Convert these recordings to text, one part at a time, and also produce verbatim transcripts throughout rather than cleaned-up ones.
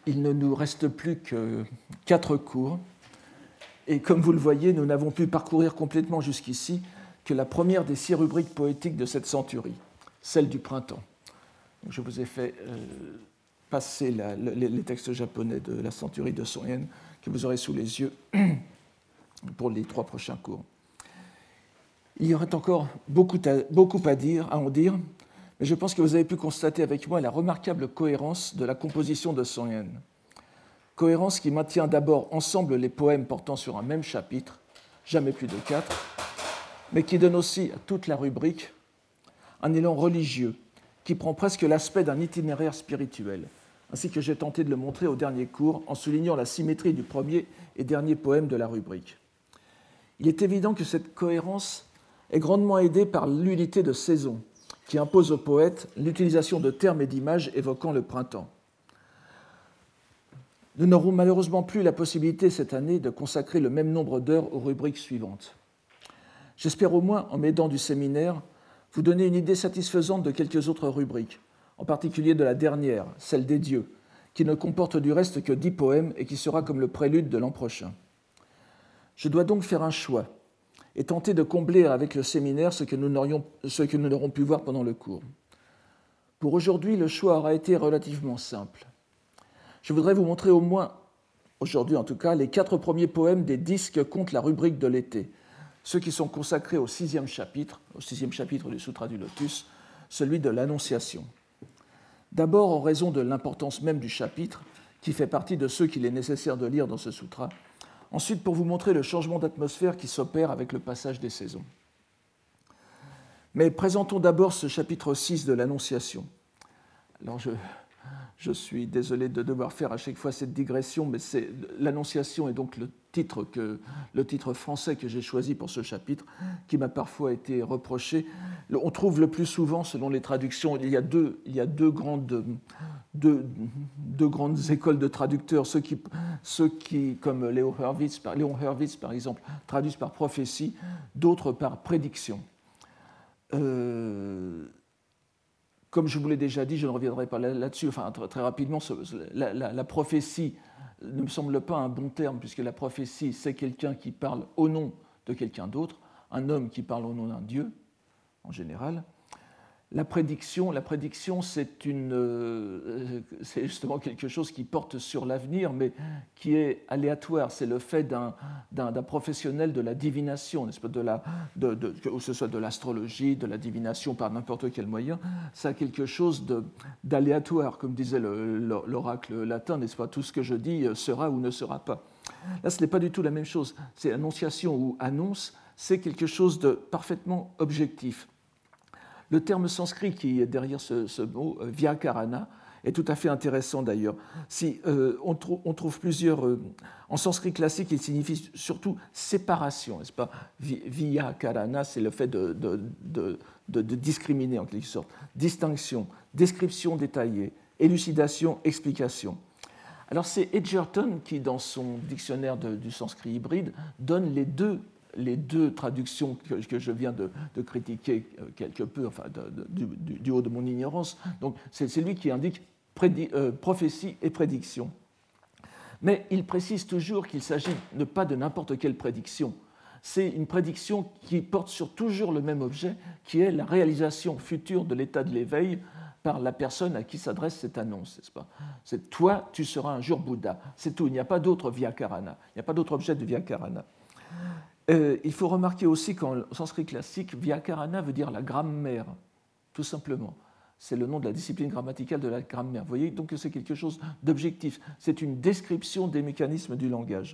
il ne nous reste plus que quatre cours. Et comme vous le voyez, nous n'avons pu parcourir complètement jusqu'ici que la première des six rubriques poétiques de cette centurie, celle du printemps. Donc, je vous ai fait euh, passer la, le, les textes japonais de la centurie de Son Yen que vous aurez sous les yeux pour les trois prochains cours. Il y aurait encore beaucoup à, beaucoup à dire, à en dire, mais je pense que vous avez pu constater avec moi la remarquable cohérence de la composition de Son Yen. Cohérence qui maintient d'abord ensemble les poèmes portant sur un même chapitre, jamais plus de quatre, mais qui donne aussi à toute la rubrique un élan religieux qui prend presque l'aspect d'un itinéraire spirituel, ainsi que j'ai tenté de le montrer au dernier cours en soulignant la symétrie du premier et dernier poème de la rubrique. Il est évident que cette cohérence est grandement aidée par l'unité de saison, qui impose au poète l'utilisation de termes et d'images évoquant le printemps. Nous n'aurons malheureusement plus la possibilité cette année de consacrer le même nombre d'heures aux rubriques suivantes. J'espère au moins, en m'aidant du séminaire, vous donner une idée satisfaisante de quelques autres rubriques, en particulier de la dernière, celle des dieux, qui ne comporte du reste que dix poèmes et qui sera comme le prélude de l'an prochain. Je dois donc faire un choix et tenter de combler avec le séminaire ce que nous n'aurions, ce que nous n'aurons pu voir pendant le cours. Pour aujourd'hui, le choix aura été relativement simple. Je voudrais vous montrer au moins, aujourd'hui en tout cas, les quatre premiers poèmes des dix que compte la rubrique de l'été, ceux qui sont consacrés au sixième chapitre, au sixième chapitre du Sutra du Lotus, celui de l'Annonciation. D'abord en raison de l'importance même du chapitre, qui fait partie de ceux qu'il est nécessaire de lire dans ce sutra. Ensuite, pour vous montrer le changement d'atmosphère qui s'opère avec le passage des saisons. Mais présentons d'abord ce chapitre six de l'Annonciation. Alors je... Je suis désolé de devoir faire à chaque fois cette digression, mais c'est, l'Annonciation est donc le titre, que, le titre français que j'ai choisi pour ce chapitre, qui m'a parfois été reproché. On trouve le plus souvent, selon les traductions, il y a deux, il y a deux, grandes, deux, deux grandes écoles de traducteurs, ceux qui, ceux qui comme Léon Hurwitz, Léon Hurwitz, par exemple, traduisent par prophétie, d'autres par prédiction. Euh, Comme je vous l'ai déjà dit, je ne reviendrai pas là-dessus, enfin très, très rapidement, la, la, la prophétie ne me semble pas un bon terme, puisque la prophétie, c'est quelqu'un qui parle au nom de quelqu'un d'autre, un homme qui parle au nom d'un dieu, en général. La prédiction, la prédiction c'est, une, euh, c'est justement quelque chose qui porte sur l'avenir, mais qui est aléatoire. C'est le fait d'un, d'un, d'un professionnel de la divination, n'est-ce pas, de la, de, de, que ce soit de l'astrologie, de la divination par n'importe quel moyen. Ça a quelque chose de, d'aléatoire, comme disait le, l'oracle latin, n'est-ce pas, tout ce que je dis sera ou ne sera pas. Là, ce n'est pas du tout la même chose. C'est annonciation ou annonce, c'est quelque chose de parfaitement objectif. Le terme sanskrit qui est derrière ce, ce mot, euh, vyakarana, est tout à fait intéressant d'ailleurs. Si, euh, on, trou- on trouve plusieurs... Euh, en sanskrit classique, il signifie surtout séparation, n'est-ce pas ? Vyakarana, c'est le fait de, de, de, de, de discriminer en quelque sorte. Distinction, description détaillée, élucidation, explication. Alors c'est Edgerton qui, dans son dictionnaire de, du sanskrit hybride, donne les deux les deux traductions que, que je viens de, de critiquer quelque peu, enfin, de, de, du, du haut de mon ignorance. Donc, c'est, c'est lui qui indique prédi, euh, prophétie et prédiction. Mais il précise toujours qu'il s'agit de pas de n'importe quelle prédiction. C'est une prédiction qui porte sur toujours le même objet, qui est la réalisation future de l'état de l'éveil par la personne à qui s'adresse cette annonce, n'est-ce pas ? C'est toi, tu seras un jour Bouddha. C'est tout. Il n'y a pas d'autre vyakarana. Il n'y a pas d'autre objet de vyakarana. Euh, il faut remarquer aussi qu'en sanskrit classique, vyakarana veut dire la grammaire, tout simplement. C'est le nom de la discipline grammaticale de la grammaire. Vous voyez donc que c'est quelque chose d'objectif. C'est une description des mécanismes du langage.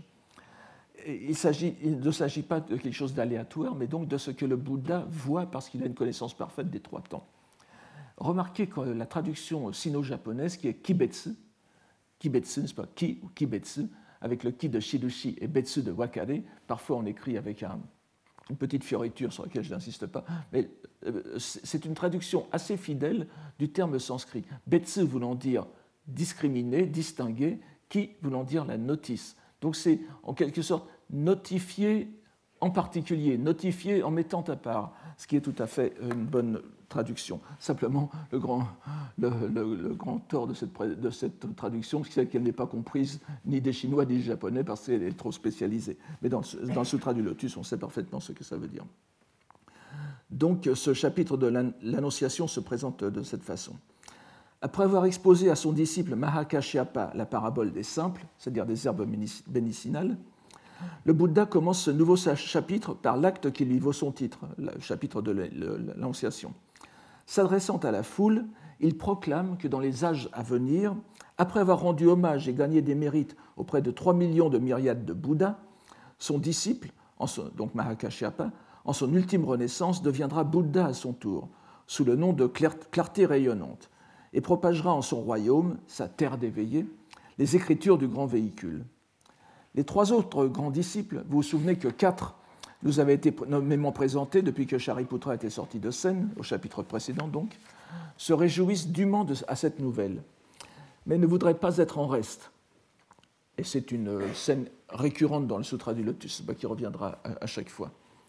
Et il, s'agit, il ne s'agit pas de quelque chose d'aléatoire, mais donc de ce que le Bouddha voit parce qu'il a une connaissance parfaite des trois temps. Remarquez que la traduction sino-japonaise, qui est kibetsu, kibetsu, n'est-ce pas, ki ou kibetsu, avec le ki de Shirushi et betsu de Wakare. Parfois, on écrit avec un, une petite fioriture sur laquelle je n'insiste pas, mais c'est une traduction assez fidèle du terme sanskrit. Betsu voulant dire discriminer, distinguer, ki voulant dire la notice. Donc, c'est en quelque sorte notifier en particulier, notifier en mettant à part, ce qui est tout à fait une bonne traduction. Simplement, le grand, le, le, le grand tort de cette, de cette traduction, c'est qu'elle n'est pas comprise ni des Chinois ni des Japonais parce qu'elle est trop spécialisée. Mais dans, dans le Sutra du Lotus, on sait parfaitement ce que ça veut dire. Donc, ce chapitre de l'Annonciation se présente de cette façon. Après avoir exposé à son disciple Mahakashyapa la parabole des simples, c'est-à-dire des herbes médicinales, le Bouddha commence ce nouveau chapitre par l'acte qui lui vaut son titre, le chapitre de l'Annonciation. S'adressant à la foule, il proclame que dans les âges à venir, après avoir rendu hommage et gagné des mérites auprès de trois millions de myriades de Bouddhas, son disciple, donc Mahakashyapa, en son ultime renaissance, deviendra Bouddha à son tour, sous le nom de clarté rayonnante, et propagera en son royaume, sa terre d'éveillés, les écritures du grand véhicule. Les trois autres grands disciples, vous vous souvenez que quatre nous avaient été nommément présentés depuis que Shariputra était sorti de scène, au chapitre précédent donc, se réjouissent dûment de, à cette nouvelle, mais ne voudraient pas être en reste. Et c'est une scène récurrente dans le Sutra du Lotus, qui reviendra à chaque fois.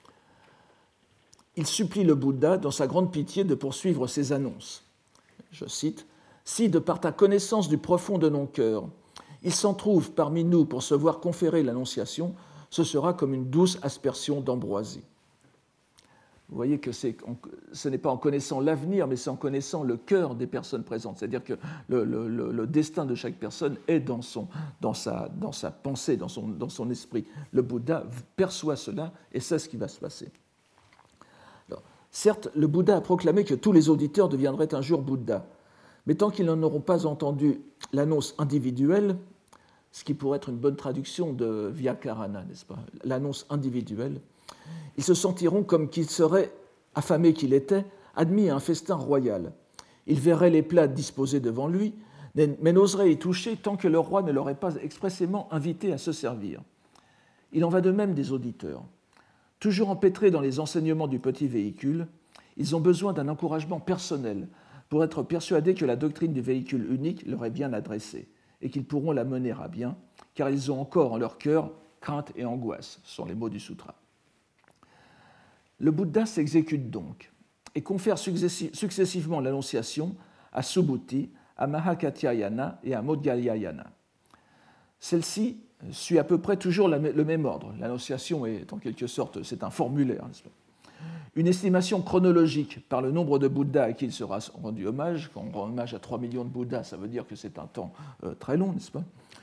Il supplie le Bouddha, dans sa grande pitié, de poursuivre ses annonces. Je cite, « Si, de par ta connaissance du profond de nos cœurs, il s'en trouve parmi nous pour se voir conférer l'annonciation, ce sera comme une douce aspersion d'ambroisie. » Vous voyez que c'est, ce n'est pas en connaissant l'avenir, mais c'est en connaissant le cœur des personnes présentes. C'est-à-dire que le, le, le destin de chaque personne est dans, son, dans, sa, dans sa pensée, dans son, dans son esprit. Le Bouddha perçoit cela et sait ce qui va se passer. Alors, certes, le Bouddha a proclamé que tous les auditeurs deviendraient un jour Bouddha, mais tant qu'ils n'en auront pas entendu l'annonce individuelle, ce qui pourrait être une bonne traduction de Vyakarana, n'est-ce pas, l'annonce individuelle, ils se sentiront comme qu'ils seraient, affamés qu'il était, admis à un festin royal. Ils verraient les plats disposés devant lui, mais n'oseraient y toucher tant que le roi ne l'aurait pas expressément invité à se servir. Il en va de même des auditeurs. Toujours empêtrés dans les enseignements du petit véhicule, ils ont besoin d'un encouragement personnel pour être persuadés que la doctrine du véhicule unique leur est bien adressée et qu'ils pourront la mener à bien, car ils ont encore en leur cœur crainte et angoisse, ce sont les mots du sutra. Le Bouddha s'exécute donc et confère successivement l'annonciation à Subhuti, à Mahakatyayana et à Modgalyayana. Celle-ci suit à peu près toujours le même ordre. L'annonciation est en quelque sorte, c'est un formulaire, n'est-ce pas ? Une estimation chronologique par le nombre de Bouddhas à qui il sera rendu hommage. Quand on rend hommage à trois millions de Bouddhas, ça veut dire que c'est un temps euh, très long, n'est-ce pas ?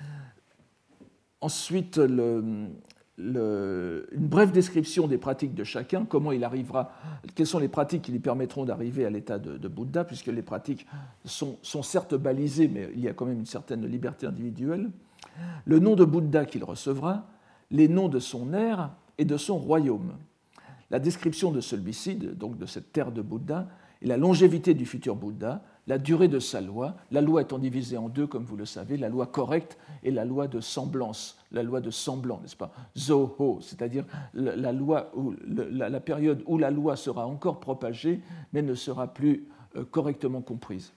Ensuite, le, le, une brève description des pratiques de chacun, comment il arrivera, quelles sont les pratiques qui lui permettront d'arriver à l'état de, de Bouddha, puisque les pratiques sont, sont certes balisées, mais il y a quand même une certaine liberté individuelle. Le nom de Bouddha qu'il recevra, les noms de son ère et de son royaume. La description de celui-ci, donc de cette terre de Bouddha, et la longévité du futur Bouddha, la durée de sa loi, la loi étant divisée en deux, comme vous le savez, la loi correcte et la loi de semblance, la loi de semblant, n'est-ce pas ? Zoho, c'est-à-dire la, loi où, la, la période où la loi sera encore propagée, mais ne sera plus euh, correctement comprise.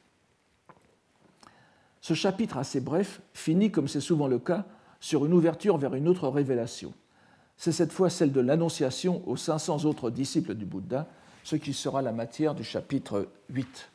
Ce chapitre assez bref finit, comme c'est souvent le cas, sur une ouverture vers une autre révélation. C'est cette fois celle de l'annonciation aux cinq cents autres disciples du Bouddha, ce qui sera la matière du chapitre huit.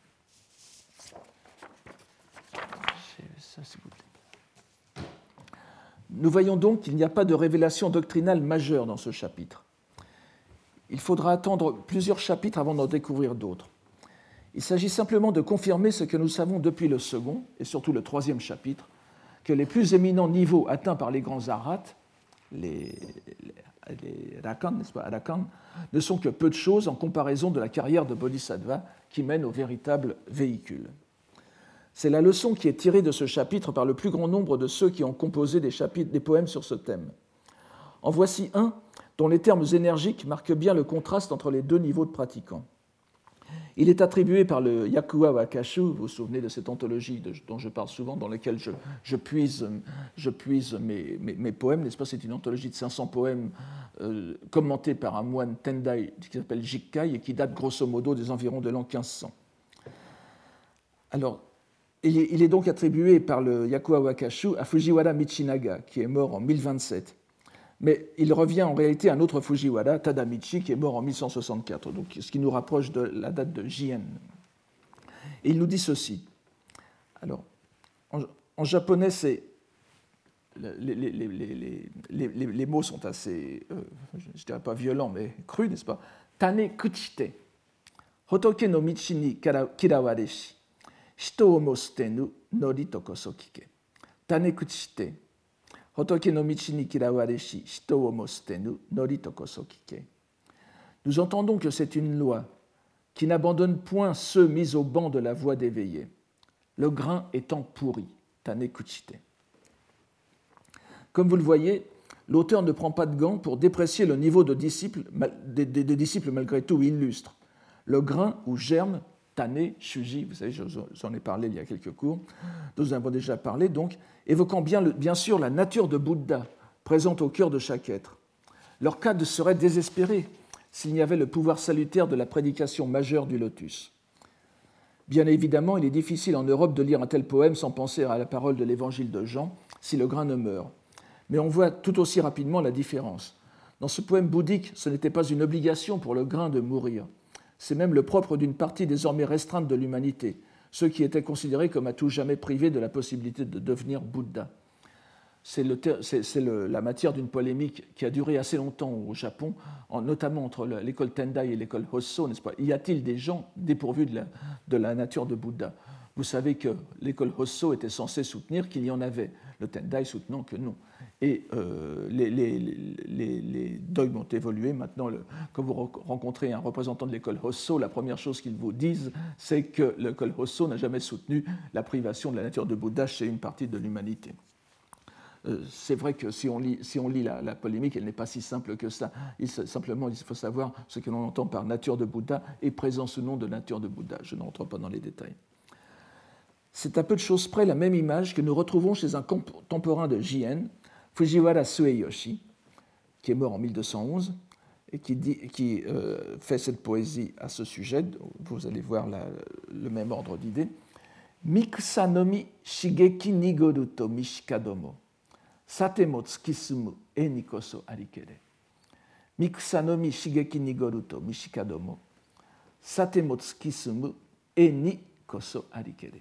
Nous voyons donc qu'il n'y a pas de révélation doctrinale majeure dans ce chapitre. Il faudra attendre plusieurs chapitres avant d'en découvrir d'autres. Il s'agit simplement de confirmer ce que nous savons depuis le second, et surtout le troisième chapitre, que les plus éminents niveaux atteints par les grands arhats, les, les, les rakans, n'est-ce pas, rakans, ne sont que peu de choses en comparaison de la carrière de bodhisattva qui mène au véritable véhicule. C'est la leçon qui est tirée de ce chapitre par le plus grand nombre de ceux qui ont composé des, chapitres, des poèmes sur ce thème. En voici un dont les termes énergiques marquent bien le contraste entre les deux niveaux de pratiquants. Il est attribué par le Yakuwa Wakashu, vous vous souvenez de cette anthologie de, dont je parle souvent, dans laquelle je, je puise, je puise mes, mes, mes poèmes, n'est-ce pas ? C'est une anthologie de cinq cents poèmes euh, commentés par un moine Tendai qui s'appelle Jikkai et qui date grosso modo des environs de l'an quinze cents. Alors, il est, il est donc attribué par le Yakuwa Wakashu à Fujiwara Michinaga, qui est mort en mille vingt-sept. Mais il revient en réalité à un autre Fujiwara, Tadamichi, qui est mort en mille cent soixante-quatre, donc ce qui nous rapproche de la date de Jien. Et il nous dit ceci. Alors, en, en japonais, c'est, les, les, les, les, les, les mots sont assez, euh, je ne dirais pas violents, mais crus, n'est-ce pas? Tane kuchite, hotoke no michi ni kirawareshi, hito o mo sutenu nori to koso kike. Tane kuchite, hotoke no michi ni kirawareshi, hito o mo sutenu nori to koso kike. Nous entendons que c'est une loi qui n'abandonne point ceux mis au banc de la voie d'éveillé, le grain étant pourri, tane kuchite. Comme vous le voyez, l'auteur ne prend pas de gants pour déprécier le niveau de disciples, des, des, des disciples malgré tout illustres. Le grain ou germe, tane, shuji, vous savez, j'en ai parlé il y a quelques cours, nous en avons déjà parlé, donc, évoquant bien, le, bien sûr la nature de Bouddha, présente au cœur de chaque être. Leur cas serait désespéré s'il n'y avait le pouvoir salutaire de la prédication majeure du lotus. Bien évidemment, il est difficile en Europe de lire un tel poème sans penser à la parole de l'évangile de Jean, si le grain ne meurt. Mais on voit tout aussi rapidement la différence. Dans ce poème bouddhique, ce n'était pas une obligation pour le grain de mourir. C'est même le propre d'une partie désormais restreinte de l'humanité, ceux qui étaient considérés comme à tout jamais privés de la possibilité de devenir Bouddha. C'est, le, c'est, c'est le, la matière d'une polémique qui a duré assez longtemps au Japon, en, notamment entre l'école Tendai et l'école Hosso, n'est-ce pas? Y a-t-il des gens dépourvus de la, de la nature de Bouddha? Vous savez que l'école Hosso était censée soutenir qu'il y en avait, le Tendai soutenant que non. Et euh, les, les, les, les dogmes ont évolué. Maintenant, le, quand vous rencontrez un représentant de l'école Hosso, la première chose qu'ils vous disent, c'est que l'école Hosso n'a jamais soutenu la privation de la nature de Bouddha chez une partie de l'humanité. Euh, c'est vrai que si on lit, si on lit la, la polémique, elle n'est pas si simple que ça. Il, simplement, il faut savoir ce que l'on entend par nature de Bouddha et présence ou non de nature de Bouddha. Je n'entre pas dans les détails. C'est à peu de choses près la même image que nous retrouvons chez un contemporain de Jien, Fujiwara Sueyoshi, qui est mort en mille deux cent onze et qui, dit, qui euh, fait cette poésie à ce sujet. Vous allez voir la, le même ordre d'idées. Mikusa nomi shigeki nigoru to mishikadomo, sate mo tsukisumu e ni koso arikere. Mikusa nomi shigeki nigoru to mishikadomo, sate mo tsukisumu e ni koso arikere.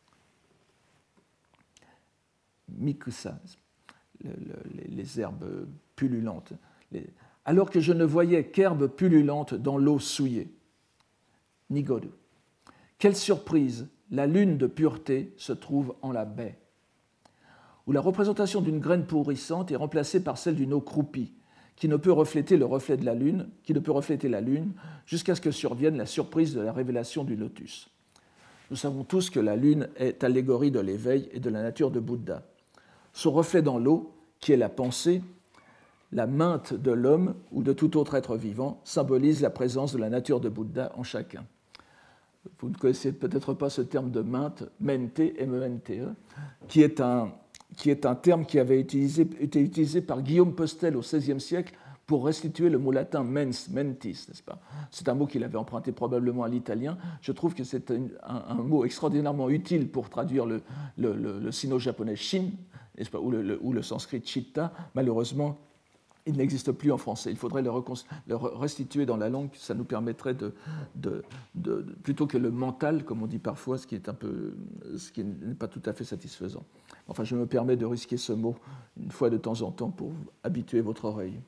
Mikusa, le, le, les, les herbes pullulantes. Les, alors que je ne voyais qu'herbes pullulantes dans l'eau souillée. Nigoru. Quelle surprise! La lune de pureté se trouve en la baie, où la représentation d'une graine pourrissante est remplacée par celle d'une eau croupie, qui ne peut refléter le reflet de la lune, qui ne peut refléter la lune, jusqu'à ce que survienne la surprise de la révélation du lotus. Nous savons tous que la lune est allégorie de l'éveil et de la nature de Bouddha. Son reflet dans l'eau, qui est la pensée, la mainte de l'homme ou de tout autre être vivant, symbolise la présence de la nature de Bouddha en chacun. Vous ne connaissez peut-être pas ce terme de mainte, mente, M E N T E, qui est un, qui est un terme qui avait utilisé, été utilisé par Guillaume Postel au seizième siècle pour restituer le mot latin mens, mentis, n'est-ce pas? C'est un mot qu'il avait emprunté probablement à l'italien. Je trouve que c'est un, un, un mot extraordinairement utile pour traduire le, le, le, le sino-japonais shin, n'est-ce pas, ou, le, le, ou le sanskrit chitta. Malheureusement, il n'existe plus en français. Il faudrait le, le restituer dans la langue. Ça nous permettrait de, de, de, de, plutôt que le mental, comme on dit parfois, ce qui est un peu, ce qui n'est pas tout à fait satisfaisant. Enfin, je me permets de risquer ce mot une fois de temps en temps pour habituer votre oreille.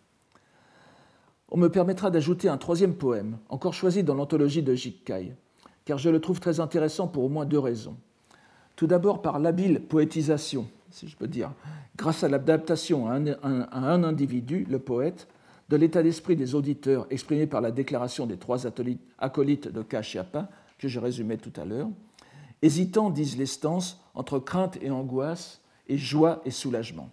On me permettra d'ajouter un troisième poème, encore choisi dans l'anthologie de Jikkai, car je le trouve très intéressant pour au moins deux raisons. Tout d'abord par l'habile poétisation, si je peux dire, grâce à l'adaptation à un, un, à un individu, le poète, de l'état d'esprit des auditeurs exprimé par la déclaration des trois acolytes de Kashyapa, que je résumais tout à l'heure, hésitant, disent les stances, entre crainte et angoisse, et joie et soulagement.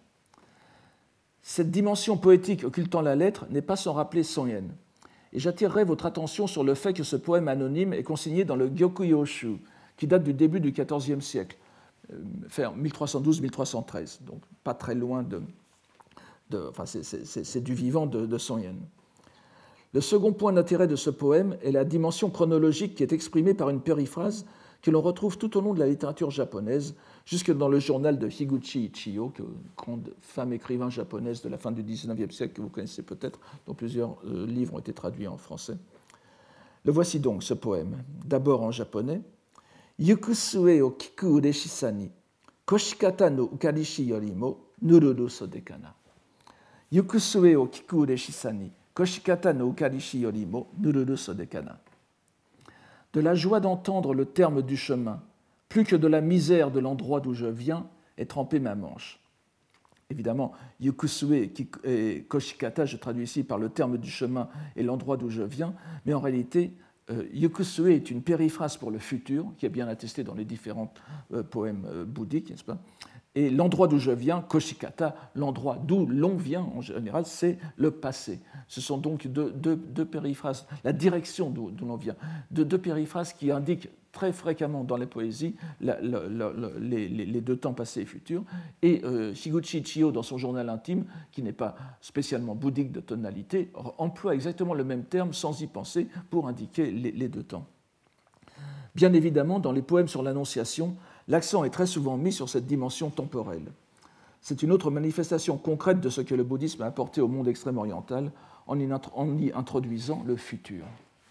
Cette dimension poétique occultant la lettre n'est pas sans rappeler Son Yen, et j'attirerai votre attention sur le fait que ce poème anonyme est consigné dans le Gyokuyoshu, qui date du début du quatorzième siècle, fait mille trois cent douze à mille trois cent treize, donc pas très loin de... de enfin, c'est, c'est, c'est du vivant de, de Son Yen. Le second point d'intérêt de ce poème est la dimension chronologique qui est exprimée par une périphrase que l'on retrouve tout au long de la littérature japonaise, jusque dans le journal de Higuchi Ichiyo, grande femme écrivain japonaise de la fin du dix-neuvième siècle, que vous connaissez peut-être, dont plusieurs euh, livres ont été traduits en français. Le voici donc, ce poème, d'abord en japonais. Yukusue o kiku ureshisa ni, koshikata no ukarishi yorimo nururu sodekana. Yukusue o kiku ureshisa ni, koshikata no ukarishi yorimo nururu sodekana. De la joie d'entendre le terme du chemin, plus que de la misère de l'endroit d'où je viens, est trempée ma manche. Évidemment, Yukusue et Koshikata, je traduis ici par le terme du chemin et l'endroit d'où je viens, mais en réalité, euh, Yukusue est une périphrase pour le futur, qui est bien attestée dans les différents euh, poèmes euh, bouddhiques, n'est-ce pas ? Et l'endroit d'où je viens, Koshikata, l'endroit d'où l'on vient, en général, c'est le passé. Ce sont donc deux, deux, deux périphrases, la direction d'où, d'où l'on vient, deux, deux périphrases qui indiquent très fréquemment dans les poésies la, la, la, la, les, les deux temps passés et futurs. Et euh, Higuchi Ichiyo, dans son journal intime, qui n'est pas spécialement bouddhique de tonalité, emploie exactement le même terme sans y penser pour indiquer les, les deux temps. Bien évidemment, dans les poèmes sur l'Annonciation, l'accent est très souvent mis sur cette dimension temporelle. C'est une autre manifestation concrète de ce que le bouddhisme a apporté au monde extrême-oriental en y introduisant le futur.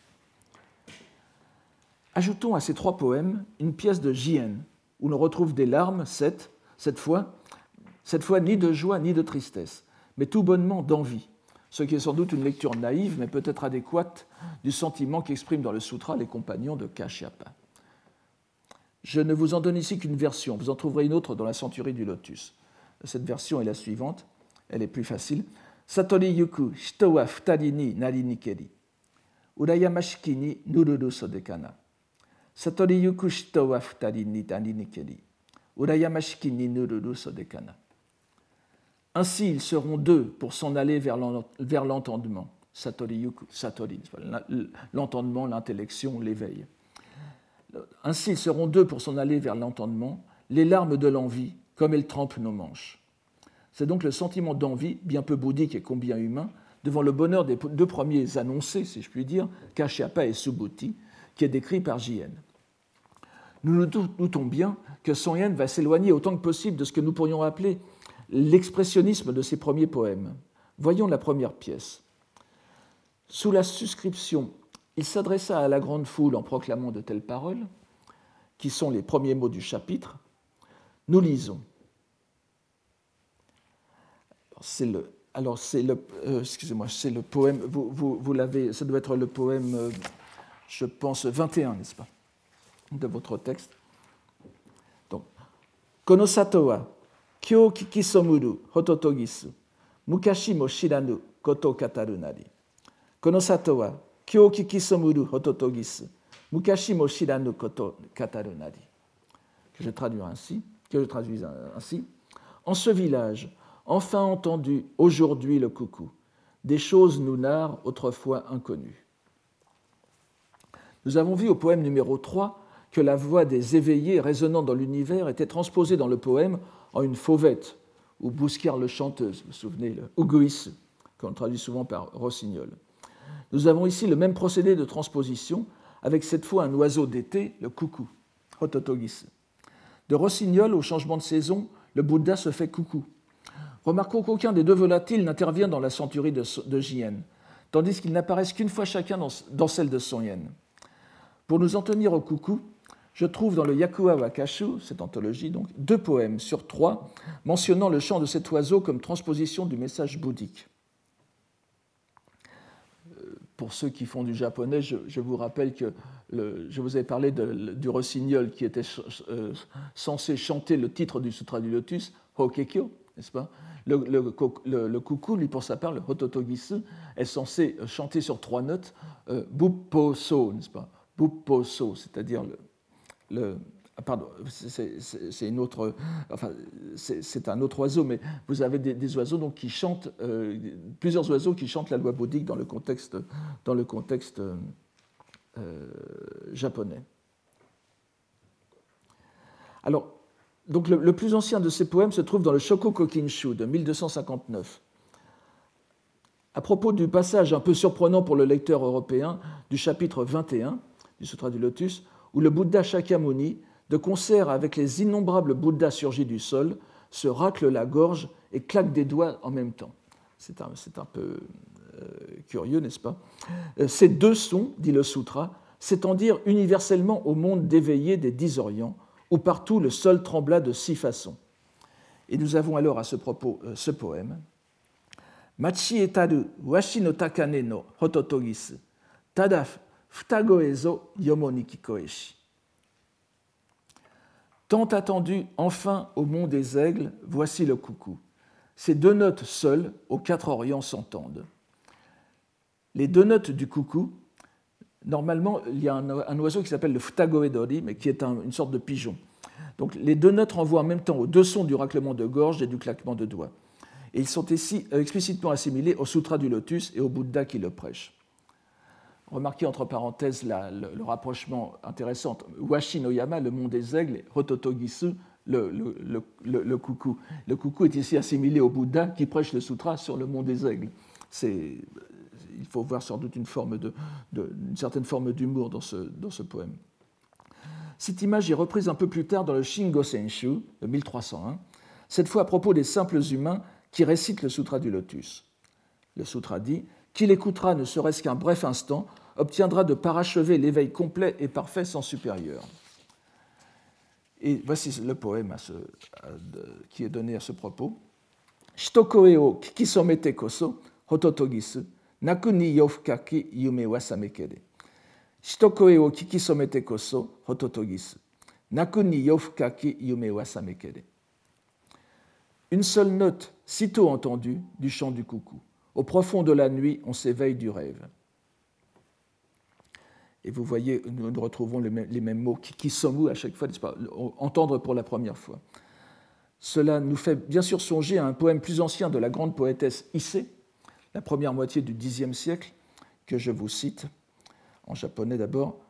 Ajoutons à ces trois poèmes une pièce de Jien, où l'on retrouve des larmes, sept, cette fois, cette fois ni de joie ni de tristesse, mais tout bonnement d'envie, ce qui est sans doute une lecture naïve, mais peut-être adéquate, du sentiment qu'expriment dans le sutra les compagnons de Kashyapa. Je ne vous en donne ici qu'une version, vous en trouverez une autre dans la Centurie du Lotus. Cette version est la suivante, elle est plus facile. Satori yuku hito wa futari ni nari nikeri. Urayamashiki ni nururu sodekana. Satori yuku hito wa futari ni nari nikeri. Urayamashiki ni nururu sodekana. Ainsi, ils seront deux pour s'en aller vers l'entendement. Satori yuku, satori, l'entendement, l'intellection, l'éveil. Ainsi, ils seront deux pour s'en aller vers l'entendement, les larmes de l'envie, comme elles trempent nos manches. C'est donc le sentiment d'envie, bien peu bouddhique et combien humain, devant le bonheur des deux premiers annoncés, si je puis dire, Kashyapa et Subhuti, qui est décrit par Jien. Nous nous doutons bien que Son Yen va s'éloigner autant que possible de ce que nous pourrions appeler l'expressionnisme de ses premiers poèmes. Voyons la première pièce. Sous la suscription « Il s'adressa à la grande foule en proclamant de telles paroles », qui sont les premiers mots du chapitre, nous lisons. Alors c'est le, alors c'est le, euh, excusez-moi, c'est le poème. Vous, vous, vous l'avez, ça doit être le poème, euh, je pense vingt et un, n'est-ce pas, de votre texte. Donc, Konosato wa kyō kikisomuru hototogisu mukashi mo shiranu koto kataru nari. Konosato wa kyō kikisomuru hototogisu mukashi mo shiranu koto kataru nari. Que je traduis ainsi. Que je traduis ainsi. En ce village, enfin entendu aujourd'hui le coucou, des choses nous narrent autrefois inconnues. Nous avons vu au poème numéro trois que la voix des éveillés résonnant dans l'univers était transposée dans le poème en une fauvette, ou bouscarle chanteuse, vous vous souvenez, le uguisu, qu'on traduit souvent par rossignol. Nous avons ici le même procédé de transposition, avec cette fois un oiseau d'été, le coucou, hototogisu. De rossignol au changement de saison, le Bouddha se fait coucou. Remarquons qu'aucun des deux volatiles n'intervient dans la centurie de, de Jien, tandis qu'ils n'apparaissent qu'une fois chacun dans, dans celle de Son Yen. Pour nous en tenir au coucou, je trouve dans le Yakuwa Wakashu, cette anthologie, donc, deux poèmes sur trois mentionnant le chant de cet oiseau comme transposition du message bouddhique. Pour ceux qui font du japonais, je, je vous rappelle que le, je vous avais parlé de, du rossignol qui était euh, censé chanter le titre du Sutra du Lotus, Hokekyo, n'est-ce pas ? Le, le, le, le coucou, lui, pour sa part, le hototogisu, est censé chanter sur trois notes euh, buppo-so, n'est-ce pas ? Buppo-so, c'est-à-dire le. le pardon, c'est, c'est, c'est, une autre, enfin, c'est, c'est un autre oiseau, mais vous avez des, des oiseaux donc, qui chantent, euh, plusieurs oiseaux qui chantent la loi bouddhique dans le contexte, dans le contexte euh, japonais. Alors, donc le, le plus ancien de ces poèmes se trouve dans le Shokoku-Kinshu de mille deux cent cinquante-neuf. À propos du passage un peu surprenant pour le lecteur européen du chapitre vingt et un du Sutra du Lotus, où le Bouddha Shakyamuni, de concert avec les innombrables Bouddhas surgis du sol, se racle la gorge et claque des doigts en même temps. C'est un, c'est un peu euh, curieux, n'est-ce pas? Ces deux sons, dit le sutra, s'étendirent universellement au monde d'éveillés des dix Orients, où partout le sol trembla de six façons. Et nous avons alors à ce propos euh, ce poème. Machi etaru washi no takane no hototogisu, tada futagoe zo yomo ni kikoeshi. Tant attendu, enfin, au mont des aigles, voici le coucou. Ces deux notes seules, aux quatre Orients, s'entendent. Les deux notes du coucou, normalement, il y a un, un oiseau qui s'appelle le futagoedori, mais qui est un, une sorte de pigeon. Donc, les deux notes renvoient en même temps aux deux sons du raclement de gorge et du claquement de doigts. Et ils sont ici explicitement assimilés au Sutra du Lotus et au Bouddha qui le prêche. Remarquez entre parenthèses la, le, le rapprochement intéressant. Washi no Yama, le mont des aigles, Hototogisu, le, le, le, le, le coucou. Le coucou est ici assimilé au Bouddha qui prêche le sutra sur le mont des aigles. C'est, il faut voir sans doute une, forme de, de, une certaine forme d'humour dans ce, dans ce poème. Cette image est reprise un peu plus tard dans le Shingo Senshu, de mille trois cent un, cette fois à propos des simples humains qui récitent le Sutra du Lotus. Le sutra dit « Qui l'écoutera ne serait-ce qu'un bref instant obtiendra de parachever l'éveil complet et parfait sans supérieur. » Et voici le poème à ce, à de, qui est donné à ce propos. « Shitokoe o kikisomete koso hototogisu, naku ni yofukaki yume wa samekere. Shitokoe o kikisomete koso hototogisu, naku ni yofukaki yume wa samekere. » Une seule note, sitôt entendue, du chant du coucou. Au profond de la nuit, on s'éveille du rêve. Et vous voyez, nous retrouvons les mêmes mots, kikisomu à chaque fois, n'est-ce pas, entendre pour la première fois. Cela nous fait bien sûr songer à un poème plus ancien de la grande poétesse Issei, la première moitié du Xe siècle, que je vous cite, en japonais d'abord.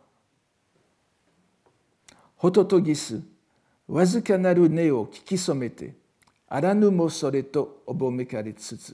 Hototogisu, wazuka naru ne o kikisomete, aranu mo sore to obomekare tsutsu.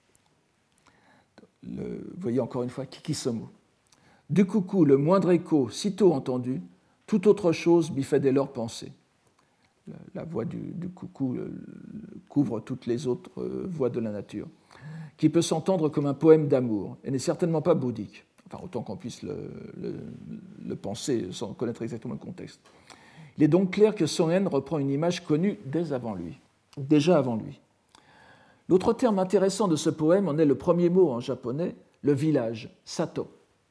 Le, vous voyez encore une fois, kikisomu. Du coucou, le moindre écho, sitôt entendu, toute autre chose m'y fait dès lors penser. La, la voix du, du coucou le, le, couvre toutes les autres euh, voix de la nature, qui peut s'entendre comme un poème d'amour, et n'est certainement pas bouddhique, enfin autant qu'on puisse le, le, le penser sans connaître exactement le contexte. Il est donc clair que Soen reprend une image connue dès avant lui, déjà avant lui. L'autre terme intéressant de ce poème en est le premier mot en japonais, le village, sato.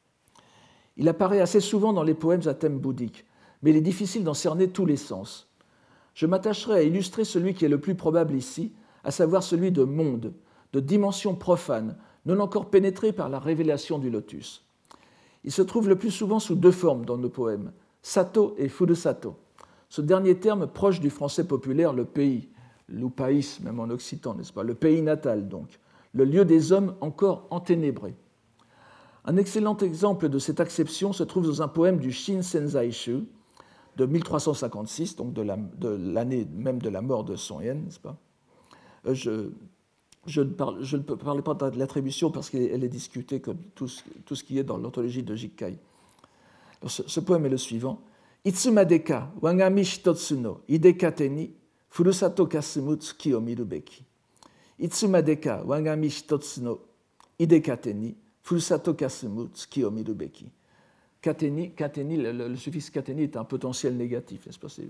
Il apparaît assez souvent dans les poèmes à thème bouddhique, mais il est difficile d'en cerner tous les sens. Je m'attacherai à illustrer celui qui est le plus probable ici, à savoir celui de monde, de dimension profane, non encore pénétré par la révélation du lotus. Il se trouve le plus souvent sous deux formes dans nos poèmes, sato et furusato. Ce dernier terme proche du français populaire, le pays, l'ou país, même en occitan, n'est-ce pas, le pays natal donc, le lieu des hommes encore enténébrés. Un excellent exemple de cette acception se trouve dans un poème du Shin Senzai-shu de mille trois cent cinquante-six, donc de, la, de l'année même de la mort de Son Yen, n'est-ce pas? Je, je, ne parle, je ne parlais pas de l'attribution parce qu'elle est discutée comme tout ce, tout ce qui est dans l'anthologie de Jikkai. Ce, ce poème est le suivant. Itsumadeka wagami shitotsu no idekate ni furusato kasumu tsuki o miru beki. Itsumadeka wagami shitotsu no idekate ni furusato kasumu tsuki o miru beki. Kateni, kateni, le, le, le suffixe kateni est un potentiel négatif, n'est-ce pas? C'est...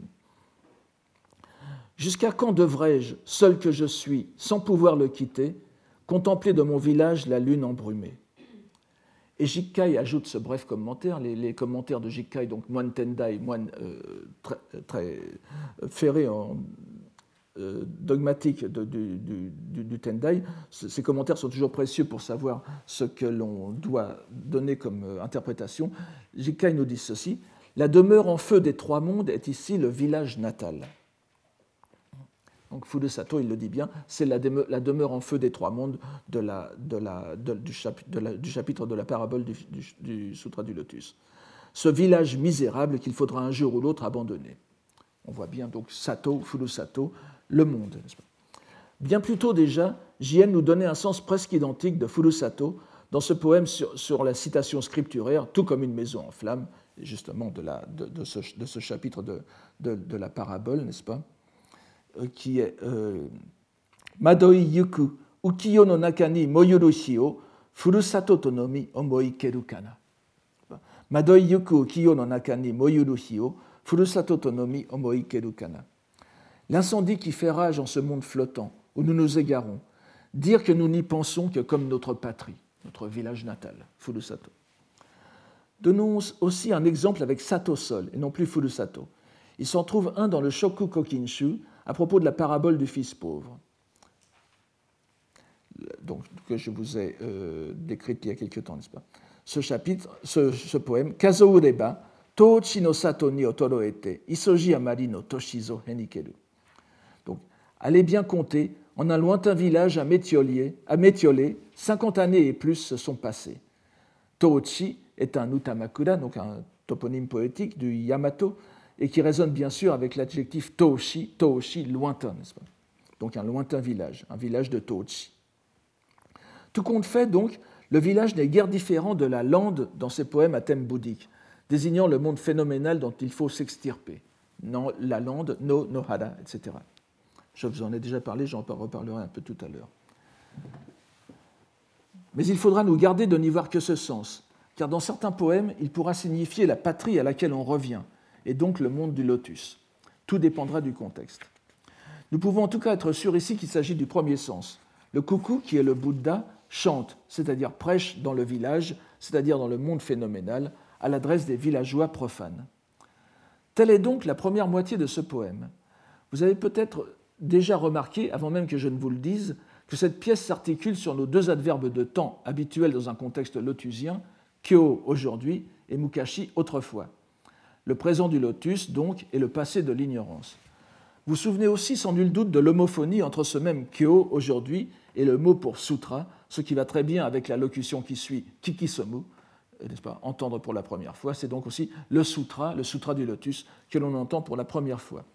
Jusqu'à quand devrais-je, seul que je suis, sans pouvoir le quitter, contempler de mon village la lune embrumée? Et Jikkai ajoute ce bref commentaire, les, les commentaires de Jikkai, donc moine Tendai, moine euh, très, très ferré en euh, dogmatique de, du, du, du Tendai, ces commentaires sont toujours précieux pour savoir ce que l'on doit donner comme euh, interprétation. Jikkai nous dit ceci, la demeure en feu des trois mondes est ici le village natal. Donc Furusato, il le dit bien, c'est la, demeure, la demeure en feu des trois mondes de la, de la, de, du, chapitre, de la, du chapitre de la parabole du, du, du Sutra du Lotus. Ce village misérable qu'il faudra un jour ou l'autre abandonner. On voit bien donc Sato, Furusato, le monde. Bien plus tôt déjà, Jien nous donnait un sens presque identique de Furusato dans ce poème sur, sur la citation scripturaire, tout comme une maison en flammes, justement de, la, de, de, ce, de ce chapitre de, de, de la parabole, n'est-ce pas, euh, qui est euh, Madoi yuku ukiyo no naka ni moyurushi o furusato to nomi omoikeru kana. Madoi yuku ukiyo no naka ni moyurushi o furusato to nomi omoikeru kana. L'incendie qui fait rage en ce monde flottant, où nous nous égarons, dire que nous n'y pensons que comme notre patrie, notre village natal, Furusato. Donnons aussi un exemple avec Sato Sol, et non plus Furusato. Il s'en trouve un dans le Shoku Kokinshu, à propos de la parabole du fils pauvre, donc, que je vous ai euh, décrite il y a quelque temps, n'est-ce pas? Ce chapitre, ce, ce poème, Kazo ureba, Tochi no sato ni otoroete, isoji amari no toshizo henikeru. Donc, allez bien compter, en un lointain village à Métiolé, à Métiolé, cinquante années et plus se sont passées. Tochi est un utamakura, donc un toponyme poétique du Yamato, et qui résonne bien sûr avec l'adjectif Toshi, Toshi, lointain, n'est-ce pas? Donc un lointain village, un village de Tochi. Tout compte fait, donc, le village n'est guère différent de la lande dans ses poèmes à thème bouddhique, désignant le monde phénoménal dont il faut s'extirper. Non, la lande, no, nohara, et cetera. Je vous en ai déjà parlé, j'en reparlerai un peu tout à l'heure. Mais il faudra nous garder de n'y voir que ce sens, car dans certains poèmes, il pourra signifier la patrie à laquelle on revient, et donc le monde du lotus. Tout dépendra du contexte. Nous pouvons en tout cas être sûrs ici qu'il s'agit du premier sens. Le coucou, qui est le Bouddha, chante, c'est-à-dire prêche dans le village, c'est-à-dire dans le monde phénoménal, à l'adresse des villageois profanes. Telle est donc la première moitié de ce poème. Vous avez peut-être déjà remarqué, avant même que je ne vous le dise, que cette pièce s'articule sur nos deux adverbes de temps habituels dans un contexte lotusien, kyo aujourd'hui et mukashi autrefois. Le présent du lotus, donc, et le passé de l'ignorance. Vous vous souvenez aussi sans nul doute de l'homophonie entre ce même kyo aujourd'hui et le mot pour sutra, ce qui va très bien avec la locution qui suit, kikisomu, n'est-ce pas, entendre pour la première fois. C'est donc aussi le sutra, le sutra du lotus, que l'on entend pour la première fois.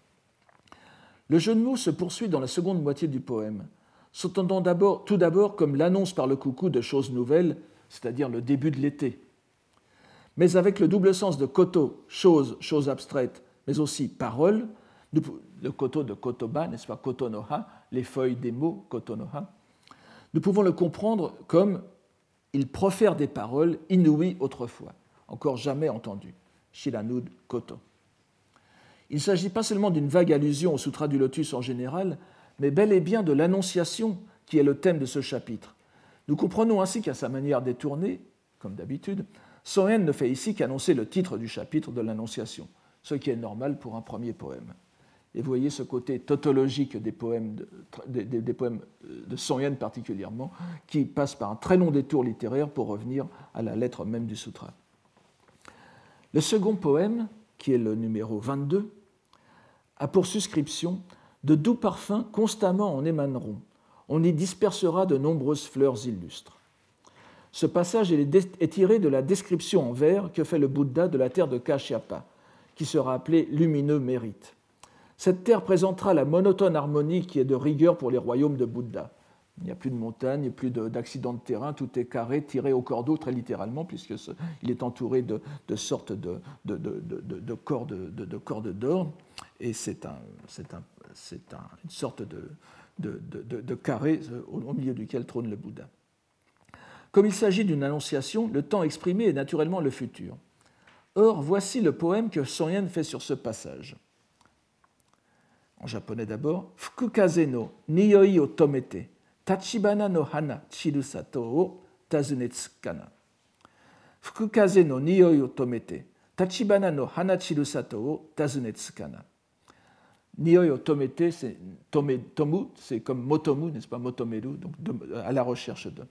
Le jeu de mots se poursuit dans la seconde moitié du poème, s'entendant d'abord, tout d'abord comme l'annonce par le coucou de choses nouvelles, c'est-à-dire le début de l'été. Mais avec le double sens de koto, chose, chose abstraite, mais aussi parole, le koto de kotoba, n'est-ce pas, koto no ha, les feuilles des mots, koto no ha, nous pouvons le comprendre comme il profère des paroles inouïes autrefois, encore jamais entendues, shiranud koto. Il ne s'agit pas seulement d'une vague allusion au Sutra du Lotus en général, mais bel et bien de l'Annonciation qui est le thème de ce chapitre. Nous comprenons ainsi qu'à sa manière détournée, comme d'habitude, Soen ne fait ici qu'annoncer le titre du chapitre de l'Annonciation, ce qui est normal pour un premier poème. Et vous voyez ce côté tautologique des poèmes de, des, des poèmes de Soen particulièrement, qui passe par un très long détour littéraire pour revenir à la lettre même du sutra. Le second poème, qui est le numéro vingt-deux, a pour suscription « De doux parfums constamment en émaneront. On y dispersera de nombreuses fleurs illustres. » Ce passage est tiré de la description en vers que fait le Bouddha de la terre de Kashyapa, qui sera appelée « lumineux mérite ». Cette terre présentera la monotone harmonie qui est de rigueur pour les royaumes de Bouddha. Il n'y a plus de montagnes, plus d'accidents de terrain, tout est carré, tiré au cordeau, très littéralement, puisqu'il est entouré de, de sortes de, de, de, de, de cordes de, de cordes d'or, et c'est un, c'est un, c'est un, une sorte de, de, de, de carré au milieu duquel trône le Bouddha. Comme il s'agit d'une annonciation, le temps exprimé est naturellement le futur. Or, voici le poème que Soen fait sur ce passage. En japonais d'abord, Fukukaze no niyoi o tomete, tachibana no hana chirusato o tazunetsu kana. Fukukaze no niyoi o tomete, tachibana no hana chirusato o tazunetsu kana. Niyoi o tomete, c'est tome, tomu, c'est comme motomu, n'est-ce pas, motomeru, donc de, à la recherche de.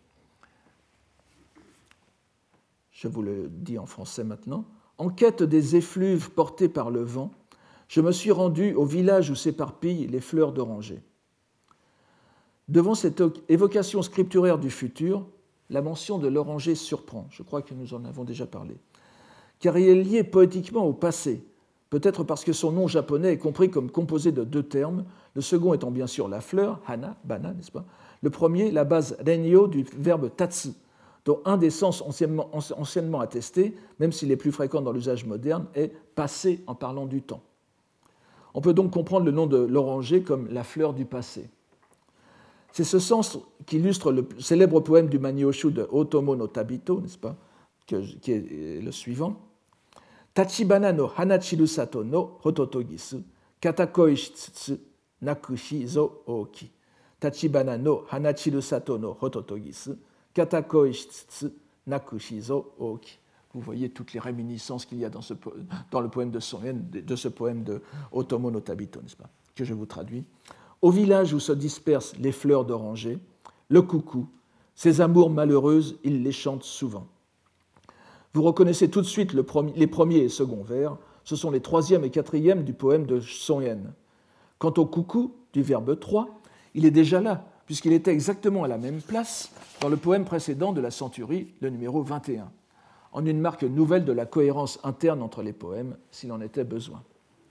Je vous le dis en français maintenant. En quête des effluves portés par le vent, je me suis rendu au village où s'éparpillent les fleurs d'oranger. Devant cette évocation scripturaire du futur, la mention de l'oranger surprend. Je crois que nous en avons déjà parlé. Car il est lié poétiquement au passé, peut-être parce que son nom japonais est compris comme composé de deux termes, le second étant bien sûr la fleur, hana, bana, n'est-ce pas? Le premier, la base renyo du verbe tatsu, dont un des sens anciennement, anciennement attestés, même s'il est plus fréquent dans l'usage moderne, est passé en parlant du temps. On peut donc comprendre le nom de l'oranger comme la fleur du passé. C'est ce sens qu'illustre le célèbre poème du Manyoshu de Otomo no Tabito, n'est-ce pas, que, qui est le suivant. Tachibana no hanachiru sato no hototogisu, katakoi shitsutsu, nakushi zo oki. Tachibana no hanachiru sato no hototogisu, katakoi shitsutsu, nakushi zo oki. Vous voyez toutes les réminiscences qu'il y a dans, ce, dans le poème de Son-yen, de ce poème de Otomo no Tabito, n'est-ce pas, que je vous traduis. Au village où se dispersent les fleurs d'oranger, le coucou, ses amours malheureuses, il les chante souvent. Vous reconnaissez tout de suite le premier, les premiers et seconds vers, ce sont les troisième et quatrième du poème de Son-yen. Quant au coucou, du verbe trois, il est déjà là, puisqu'il était exactement à la même place dans le poème précédent de la centurie, le numéro vingt et un, en une marque nouvelle de la cohérence interne entre les poèmes, s'il en était besoin.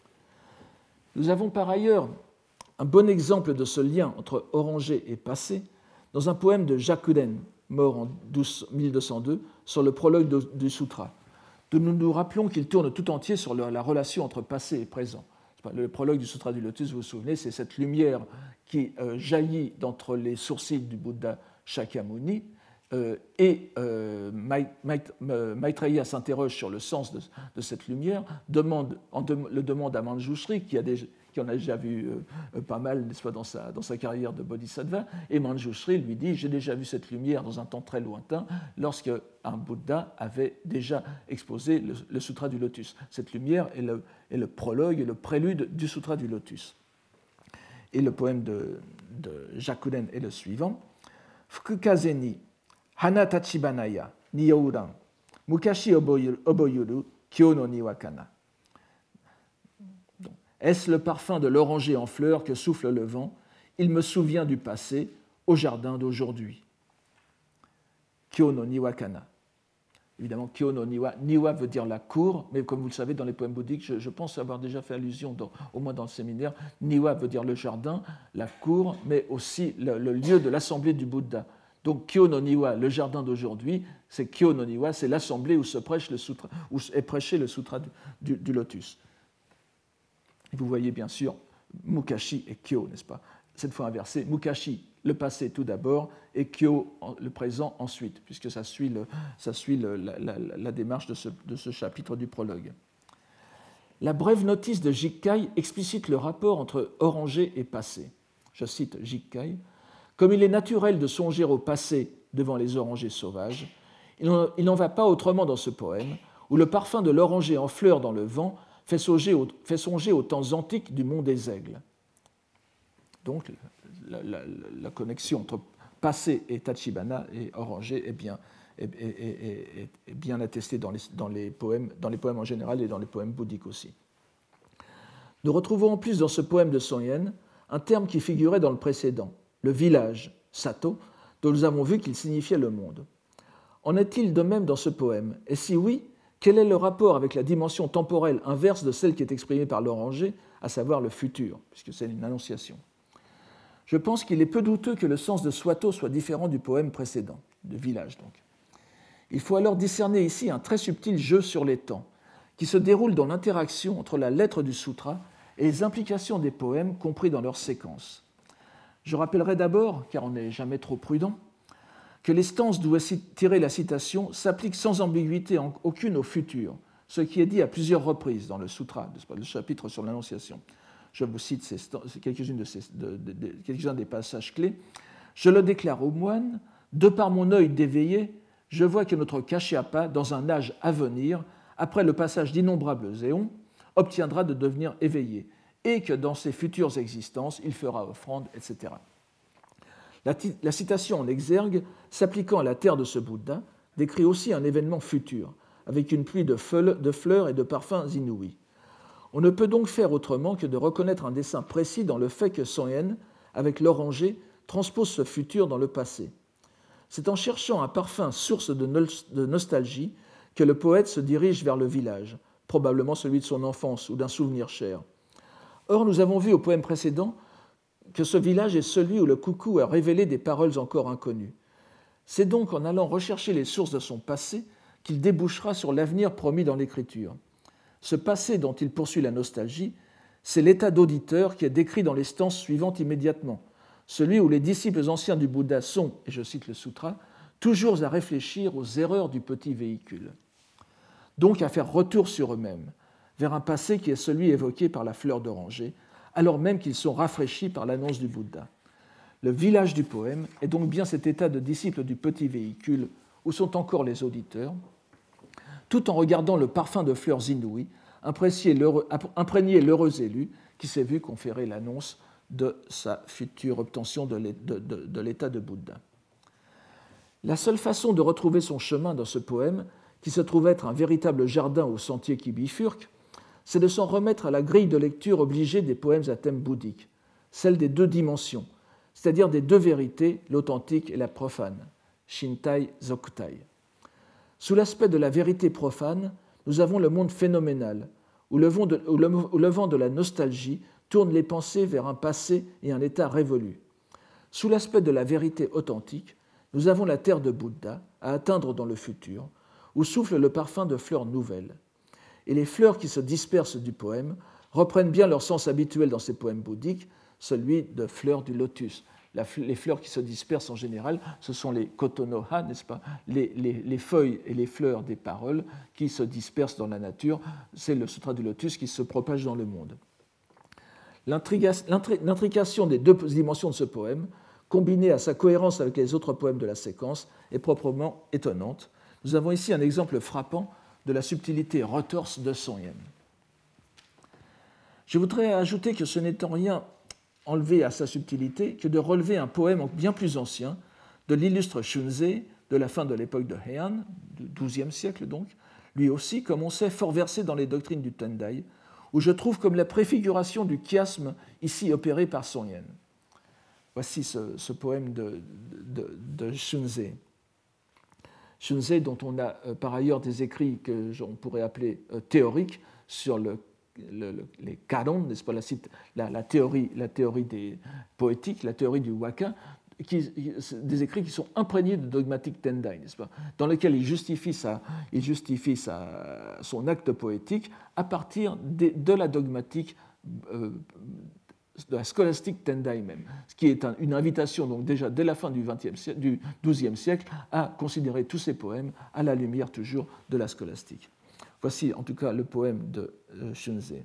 Nous avons par ailleurs un bon exemple de ce lien entre oranger et passé dans un poème de Jakuden, mort en mille deux cent deux, sur le prologue du sutra. Nous nous rappelons qu'il tourne tout entier sur la relation entre passé et présent. Le prologue du sutra du lotus, vous vous souvenez, c'est cette lumière qui jaillit d'entre les sourcils du Bouddha Shakyamuni, Euh, et euh, Maitreya s'interroge sur le sens de, de cette lumière, demande, en de, le demande à Manjushri, qui, a déjà, qui en a déjà vu euh, pas mal, n'est-ce pas, dans sa, dans sa carrière de bodhisattva, et Manjushri lui dit « J'ai déjà vu cette lumière dans un temps très lointain, lorsque un Bouddha avait déjà exposé le, le sutra du lotus. » Cette lumière est le, est le prologue et le prélude du sutra du lotus. Et le poème de, de Jakuden est le suivant. « Fukukaze ni Hana tachibanaya, niyouran, mukashi oboyuru, kyo no niwa kana. Est-ce le parfum de l'oranger en fleurs que souffle le vent? Il me souvient du passé, au jardin d'aujourd'hui. Kyo no niwa kana. Évidemment, kyo no niwa, niwa veut dire la cour, mais comme vous le savez, dans les poèmes bouddhiques, je, je pense avoir déjà fait allusion, dans, au moins dans le séminaire, niwa veut dire le jardin, la cour, mais aussi le, le lieu de l'assemblée du Bouddha. Donc, Kyo no Niwa, le jardin d'aujourd'hui, c'est Kyo no Niwa, c'est l'assemblée où se prêche le sutra, où est prêché le sutra du, du, du lotus. Et vous voyez bien sûr Mukashi et Kyo, n'est-ce pas? Cette fois inversé, Mukashi, le passé tout d'abord, et Kyo, le présent ensuite, puisque ça suit, le, ça suit le, la, la, la démarche de ce, de ce chapitre du prologue. La brève notice de Jikkai explicite le rapport entre oranger et passé. Je cite Jikkai. Comme il est naturel de songer au passé devant les orangers sauvages, il n'en va pas autrement dans ce poème, où le parfum de l'oranger en fleurs dans le vent fait songer au, fait songer aux temps antiques du mont des aigles. Donc, la, la, la connexion entre passé et Tachibana et oranger est bien, est, est, est, est bien attestée dans les, dans, les poèmes, dans les poèmes en général et dans les poèmes bouddhiques aussi. Nous retrouvons en plus dans ce poème de Son-yen un terme qui figurait dans le précédent, le village, Sato, dont nous avons vu qu'il signifiait le monde. En est-il de même dans ce poème? Et si oui, quel est le rapport avec la dimension temporelle inverse de celle qui est exprimée par l'oranger, à savoir le futur, puisque c'est une annonciation? Je pense qu'il est peu douteux que le sens de Swato soit différent du poème précédent, de village donc. Il faut alors discerner ici un très subtil jeu sur les temps, qui se déroule dans l'interaction entre la lettre du sutra et les implications des poèmes compris dans leur séquence. Je rappellerai d'abord, car on n'est jamais trop prudent, que les stances d'où est tirée la citation s'appliquent sans ambiguïté aucune au futur, ce qui est dit à plusieurs reprises dans le sutra, le chapitre sur l'Annonciation. Je vous cite ces, quelques-unes de ces, de, de, de, quelques-uns des passages clés. « Je le déclare aux moines, de par mon œil d'éveillé, je vois que notre Kashyapa, dans un âge à venir, après le passage d'innombrables éons, obtiendra de devenir éveillé, et que dans ses futures existences, il fera offrande, et cetera. La, la citation en exergue, s'appliquant à la terre de ce Bouddha, décrit aussi un événement futur, avec une pluie de, feuilles, de fleurs et de parfums inouïs. On ne peut donc faire autrement que de reconnaître un dessein précis dans le fait que Son-yen, avec l'oranger, transpose ce futur dans le passé. C'est en cherchant un parfum source de, no- de nostalgie que le poète se dirige vers le village, probablement celui de son enfance ou d'un souvenir cher. Or, nous avons vu au poème précédent que ce village est celui où le coucou a révélé des paroles encore inconnues. C'est donc en allant rechercher les sources de son passé qu'il débouchera sur l'avenir promis dans l'Écriture. Ce passé dont il poursuit la nostalgie, c'est l'état d'auditeur qui est décrit dans les stances suivantes immédiatement, celui où les disciples anciens du Bouddha sont, et je cite le sutra, toujours à réfléchir aux erreurs du petit véhicule. Donc à faire retour sur eux-mêmes, vers un passé qui est celui évoqué par la fleur d'oranger, alors même qu'ils sont rafraîchis par l'annonce du Bouddha. Le village du poème est donc bien cet état de disciples du petit véhicule où sont encore les auditeurs, tout en regardant le parfum de fleurs inouïes, imprégner l'heureux élu qui s'est vu conférer l'annonce de sa future obtention de l'état de Bouddha. La seule façon de retrouver son chemin dans ce poème, qui se trouve être un véritable jardin au sentier qui bifurque, c'est de s'en remettre à la grille de lecture obligée des poèmes à thème bouddhique, celle des deux dimensions, c'est-à-dire des deux vérités, l'authentique et la profane, Shintai Zokutai. Sous l'aspect de la vérité profane, nous avons le monde phénoménal, où le, vent de, où le, où le vent de la nostalgie tourne les pensées vers un passé et un état révolu. Sous l'aspect de la vérité authentique, nous avons la terre de Bouddha à atteindre dans le futur, où souffle le parfum de fleurs nouvelles. Et les fleurs qui se dispersent du poème reprennent bien leur sens habituel dans ces poèmes bouddhiques, celui de fleurs du lotus. La, les fleurs qui se dispersent en général, ce sont les kotonoha, n'est-ce pas, les, les, les feuilles et les fleurs des paroles qui se dispersent dans la nature. C'est le sutra du lotus qui se propage dans le monde. L'intrication des deux dimensions de ce poème, combinée à sa cohérence avec les autres poèmes de la séquence, est proprement étonnante. Nous avons ici un exemple frappant de la subtilité retorse de Song Yen. Je voudrais ajouter que ce n'est en rien enlevé à sa subtilité que de relever un poème bien plus ancien de l'illustre Shunzei de la fin de l'époque de Heian, du douzième siècle donc, lui aussi, comme on sait, fort versé dans les doctrines du Tendai, où je trouve comme la préfiguration du chiasme ici opéré par Song Yen. Voici ce, ce poème de, de, de Shunzei. Shunzei, dont on a euh, par ailleurs des écrits que on pourrait appeler euh, théoriques sur le, le, le, les karon, n'est-ce pas, la, la, la, théorie, la théorie des poétiques, la théorie du waka, qui, des écrits qui sont imprégnés de dogmatique Tendai, n'est-ce pas, dans lesquels il justifie, sa, il justifie sa, son acte poétique à partir de, de la dogmatique euh, de la scolastique Tendai même, ce qui est un, une invitation donc déjà dès la fin du, vingtième siècle, du douzième siècle à considérer tous ces poèmes à la lumière toujours de la scolastique. Voici en tout cas le poème de euh, Shunzei.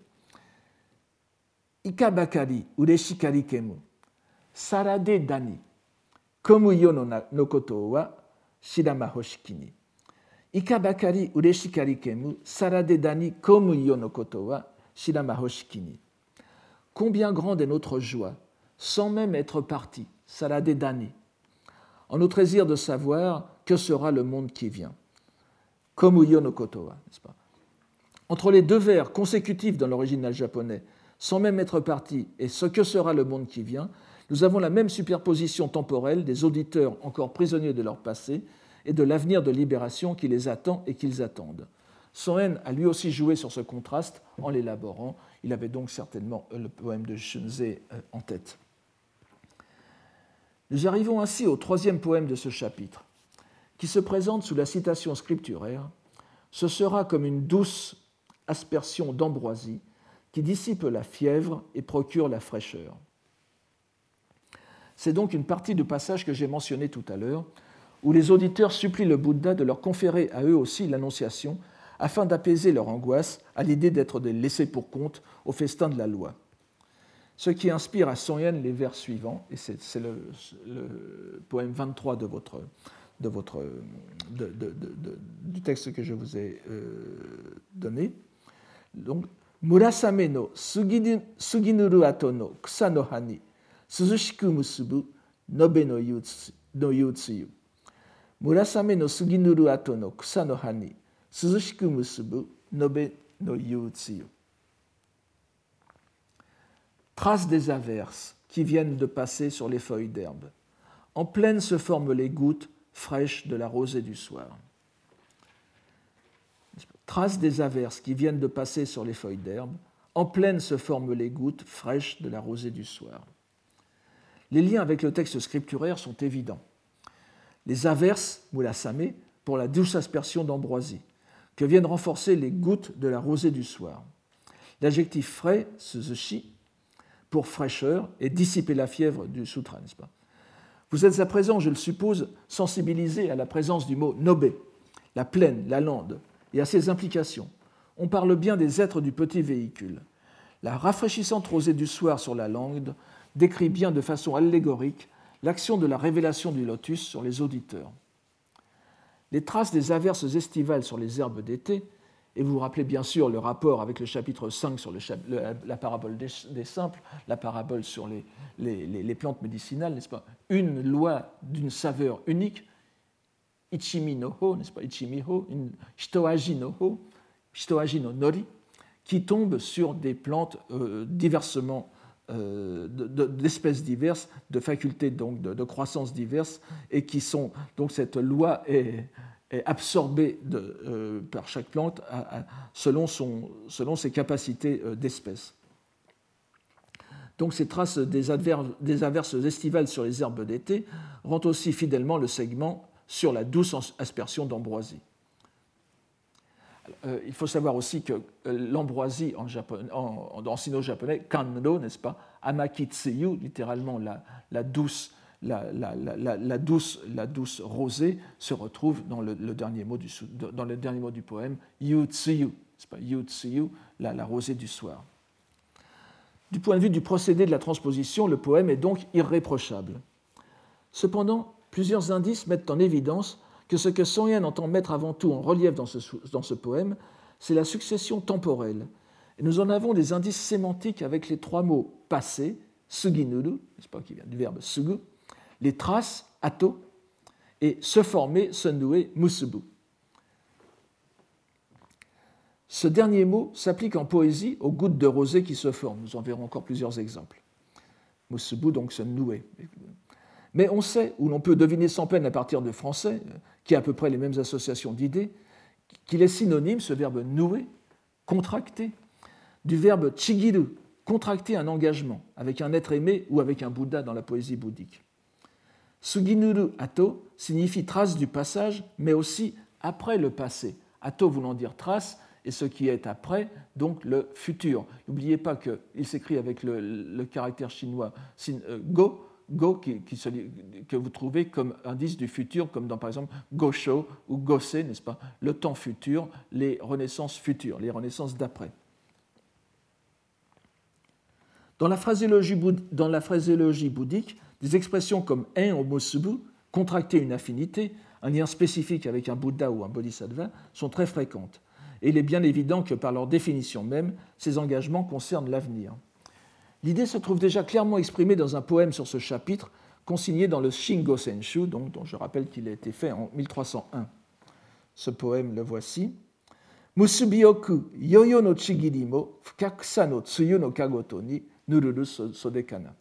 Ika bakari ureshikari kemu, sarade dani, komu yo no koto wa shirama hoshiki ni. Ika bakari ureshikari kemu, sarade dani, komu yo no koto wa shirama hoshiki ni. Combien grande est notre joie, sans même être parti, sarade dani, en notre désir de savoir que sera le monde qui vient. Komu yo no koto wa, n'est-ce pas? Entre les deux vers consécutifs dans l'original japonais, sans même être parti, et ce que sera le monde qui vient, nous avons la même superposition temporelle des auditeurs encore prisonniers de leur passé et de l'avenir de libération qui les attend et qu'ils attendent. Song Yen a lui aussi joué sur ce contraste en l'élaborant. Il avait donc certainement le poème de Shunzei en tête. Nous arrivons ainsi au troisième poème de ce chapitre, qui se présente sous la citation scripturaire. Ce sera comme une douce aspersion d'ambroisie qui dissipe la fièvre et procure la fraîcheur. C'est donc une partie du passage que j'ai mentionné tout à l'heure, où les auditeurs supplient le Bouddha de leur conférer à eux aussi l'annonciation afin d'apaiser leur angoisse à l'idée d'être des laissés pour compte au festin de la loi. Ce qui inspire à Song Yen les vers suivants, et c'est, c'est le, le poème vingt-trois de votre, de votre, de, de, de, de, du texte que je vous ai euh, donné. Donc, Murasame no suginuru ato no kusa no ha ni suzushiku musubu nobe no yutsuyu. Murasame no suginuru ato no kusa no ha ni suzushiku musubu nobe no yutsuyu. Traces des averses qui viennent de passer sur les feuilles d'herbe. En plaine se forment les gouttes fraîches de la rosée du soir. Traces des averses qui viennent de passer sur les feuilles d'herbe. En plaine se forment les gouttes fraîches de la rosée du soir. Les liens avec le texte scripturaire sont évidents. les averses, murasame, pour la douce aspersion d'ambroisie, que viennent renforcer les gouttes de la rosée du soir. L'adjectif frais, suzushi, pour fraîcheur et dissiper la fièvre du sutra, n'est-ce pas? Vous êtes à présent, je le suppose, sensibilisé à la présence du mot nobe, la plaine, la lande, et à ses implications. On parle bien des êtres du petit véhicule. La rafraîchissante rosée du soir sur la lande décrit bien de façon allégorique l'action de la révélation du lotus sur les auditeurs. Les traces des averses estivales sur les herbes d'été, et vous vous rappelez bien sûr le rapport avec le chapitre cinq sur le, la parabole des, des simples, la parabole sur les, les, les, les plantes médicinales, n'est-ce pas? Une loi d'une saveur unique, ichimi no ho, n'est-ce pas? Ichimi ho, une shitoaji no ho, shitoaji no nori, qui tombe sur des plantes euh, diversement, euh, de, de, d'espèces diverses, de facultés donc de, de croissance diverses, et qui sont donc cette loi est est absorbée de, euh, par chaque plante à, à, selon, son, selon ses capacités euh, d'espèce. Donc ces traces des, adver, des averses estivales sur les herbes d'été rendent aussi fidèlement le segment sur la douce aspersion d'ambroisie. Euh, il faut savoir aussi que euh, l'ambroisie en, japonais, en, en sino-japonais, kanro, n'est-ce pas, amakitsuyu, littéralement la, la douce La, la, la, la, douce, la douce rosée se retrouve dans le, le, dernier, mot du, dans le dernier mot du poème, Yutsuyu, c'est pas Yutsuyu, la, la rosée du soir. Du point de vue du procédé de la transposition, le poème est donc irréprochable. Cependant, plusieurs indices mettent en évidence que ce que Son Yen entend mettre avant tout en relief dans ce, dans ce poème, c'est la succession temporelle. Et nous en avons des indices sémantiques avec les trois mots passé, suginuru, n'est-ce pas, qui vient du verbe sugu, les traces, ato, et se former, se nouer, musubu. Ce dernier mot s'applique en poésie aux gouttes de rosée qui se forment. Nous en verrons encore plusieurs exemples. Musubu, donc se nouer. Mais on sait, ou l'on peut deviner sans peine à partir de français, qui a à peu près les mêmes associations d'idées, qu'il est synonyme, ce verbe nouer, contracter, du verbe chigiru, contracter un engagement avec un être aimé ou avec un Bouddha dans la poésie bouddhique. Suginuru ato signifie trace du passage, mais aussi après le passé. Ato voulant dire trace, et ce qui est après, donc le futur. N'oubliez pas qu'il s'écrit avec le, le caractère chinois sin, euh, go, go qui, qui se, que vous trouvez comme indice du futur, comme dans par exemple gosho ou gose, n'est-ce pas? Le temps futur, les renaissances futures, les renaissances d'après. Dans la phraséologie, dans la phraséologie bouddhique, des expressions comme en ou musubu, contracter une affinité, un lien spécifique avec un Bouddha ou un Bodhisattva, sont très fréquentes. Et il est bien évident que par leur définition même, ces engagements concernent l'avenir. L'idée se trouve déjà clairement exprimée dans un poème sur ce chapitre, consigné dans le Shingo Senshu, donc, dont je rappelle qu'il a été fait en mille trois cent un. Ce poème, le voici. Musubioku yoyo no chigiri mo fukakusa no tsuyu no kagoto ni nururu sodekana.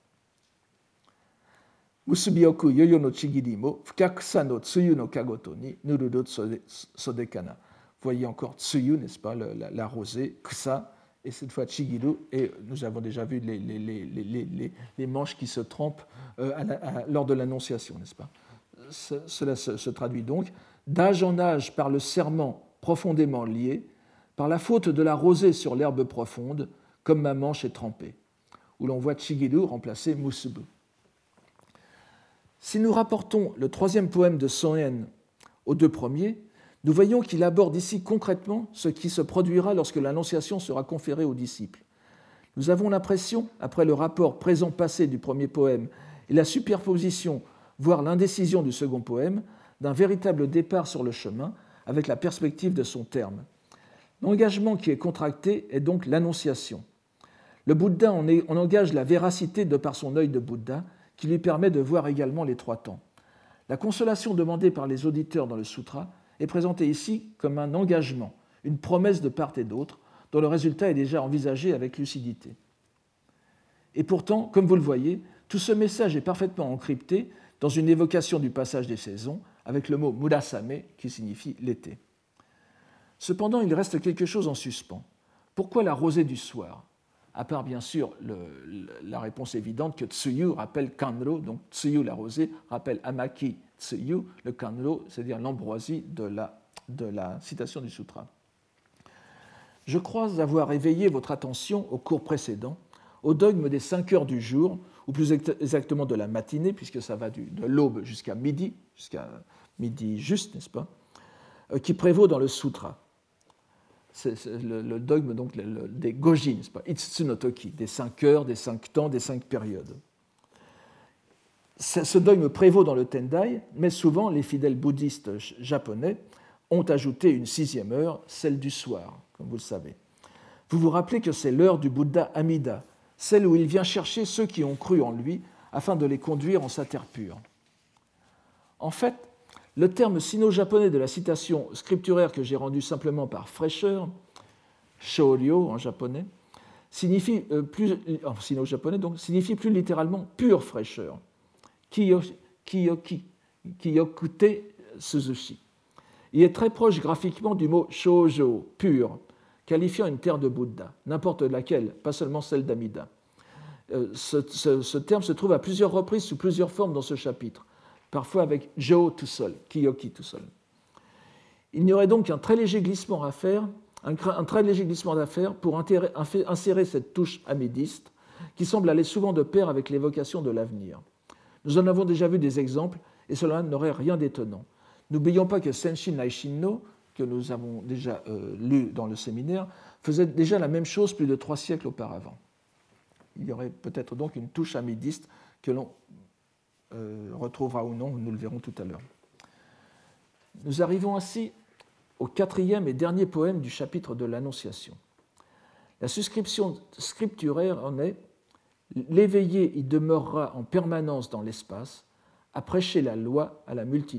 Musubioku yoyo no chigiri mo fukakusa no tsuyu no kagoto ni nururu sodekana. Voyez encore tsuyu, n'est-ce pas, la, la rosée, kusa, et cette fois chigiru, et nous avons déjà vu les, les, les, les, les, les manches qui se trempent euh, à la, à, lors de l'annonciation, n'est-ce pas? Ce, cela se, se traduit donc d'âge en âge par le serment profondément lié, par la faute de la rosée sur l'herbe profonde, comme ma manche est trempée, où l'on voit chigiru remplacer musubu. Si nous rapportons le troisième poème de Son Yen aux deux premiers, nous voyons qu'il aborde ici concrètement ce qui se produira lorsque l'annonciation sera conférée aux disciples. Nous avons l'impression, après le rapport présent-passé du premier poème et la superposition, voire l'indécision du second poème, d'un véritable départ sur le chemin avec la perspective de son terme. L'engagement qui est contracté est donc l'annonciation. Le Bouddha en, est, en engage la véracité de par son œil de Bouddha, qui lui permet de voir également les trois temps. La consolation demandée par les auditeurs dans le sutra est présentée ici comme un engagement, une promesse de part et d'autre, dont le résultat est déjà envisagé avec lucidité. Et pourtant, comme vous le voyez, tout ce message est parfaitement encrypté dans une évocation du passage des saisons, avec le mot murasame, qui signifie l'été. Cependant, il reste quelque chose en suspens. Pourquoi la rosée du soir? à part bien sûr le, la réponse évidente que Tsuyu rappelle Kanro, donc Tsuyu la rosée rappelle Amaki Tsuyu, le Kanro, c'est-à-dire l'ambroisie de la, de la citation du sutra. Je crois avoir éveillé votre attention au cours précédent au dogme des cinq heures du jour, ou plus exactement de la matinée, puisque ça va du, de l'aube jusqu'à midi, jusqu'à midi juste, n'est-ce pas, euh, qui prévaut dans le sutra. C'est, c'est le, le dogme donc, le, le, des goji, n'est-ce pas, Itsutu no Toki, des cinq heures, des cinq temps, des cinq périodes. Ce dogme prévaut dans le Tendai, mais souvent les fidèles bouddhistes japonais ont ajouté une sixième heure, celle du soir, comme vous le savez. Vous vous rappelez que c'est l'heure du Bouddha Amida, celle où il vient chercher ceux qui ont cru en lui afin de les conduire en sa terre pure. En fait, le terme sino-japonais de la citation scripturaire que j'ai rendue simplement par fraîcheur, shōryō en japonais, signifie euh, plus, en sino-japonais donc, signifie plus littéralement pure fraîcheur, kiyoki, kiyokute suzushi. Il est très proche graphiquement du mot shōjō, pur, qualifiant une terre de Bouddha, n'importe laquelle, pas seulement celle d'Amida. Euh, ce, ce, ce terme se trouve à plusieurs reprises sous plusieurs formes dans ce chapitre, parfois avec jo tout seul, kiyoki tout seul. Il n'y aurait donc qu'un très léger glissement à faire, un, un très léger glissement d'affaires pour intérer, insérer cette touche amidiste qui semble aller souvent de pair avec l'évocation de l'avenir. Nous en avons déjà vu des exemples et cela n'aurait rien d'étonnant. N'oublions pas que Senshin Naishin-no, que nous avons déjà euh, lu dans le séminaire, faisait déjà la même chose plus de trois siècles auparavant. Il y aurait peut-être donc une touche amidiste que l'on euh, retrouvera ou non, nous le verrons tout à l'heure. Nous arrivons ainsi au quatrième et dernier poème du chapitre de l'Annonciation. La suscription scripturaire en est « L'éveillé y demeurera en permanence dans l'espace, à prêcher la loi à la multitude ».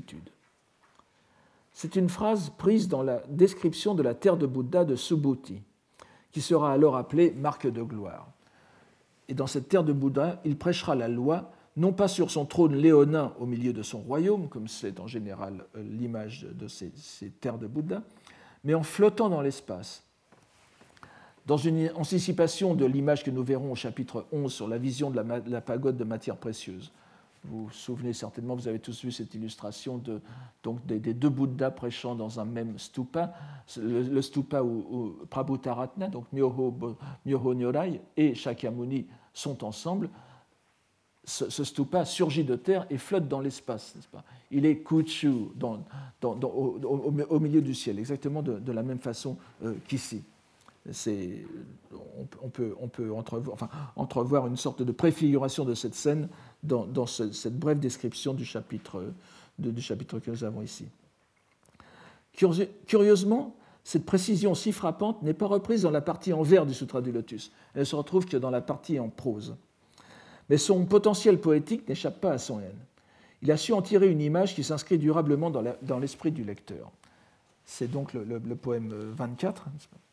C'est une phrase prise dans la description de la terre de Bouddha de Subhuti, qui sera alors appelée marque de gloire. Et dans cette terre de Bouddha, il prêchera la loi, non pas sur son trône léonin au milieu de son royaume, comme c'est en général l'image de ces, ces terres de Bouddha, mais en flottant dans l'espace. Dans une anticipation de l'image que nous verrons au chapitre onze sur la vision de la, de la pagode de matières précieuses. Vous vous souvenez certainement, vous avez tous vu cette illustration de, donc des, des deux Bouddhas prêchant dans un même stupa, le, le stupa où, où Prabhutaratna, donc Myoho, Myoho Nyorai et Shakyamuni sont ensemble. Ce, ce stupa surgit de terre et flotte dans l'espace, n'est-ce pas ? Il est kuchu, dans, dans, dans, au, au, au milieu du ciel, exactement de, de la même façon euh, qu'ici. C'est, on, peut, on peut entrevoir, enfin, entrevoir une sorte de préfiguration de cette scène dans, dans ce, cette brève description du chapitre, de, du chapitre que nous avons ici. Curieusement, cette précision si frappante n'est pas reprise dans la partie en vers du Sutra du Lotus. Elle ne se retrouve que dans la partie en prose. Mais son potentiel poétique n'échappe pas à son haine. Il a su en tirer une image qui s'inscrit durablement dans, la, dans l'esprit du lecteur. C'est donc le, le, le poème vingt-quatre.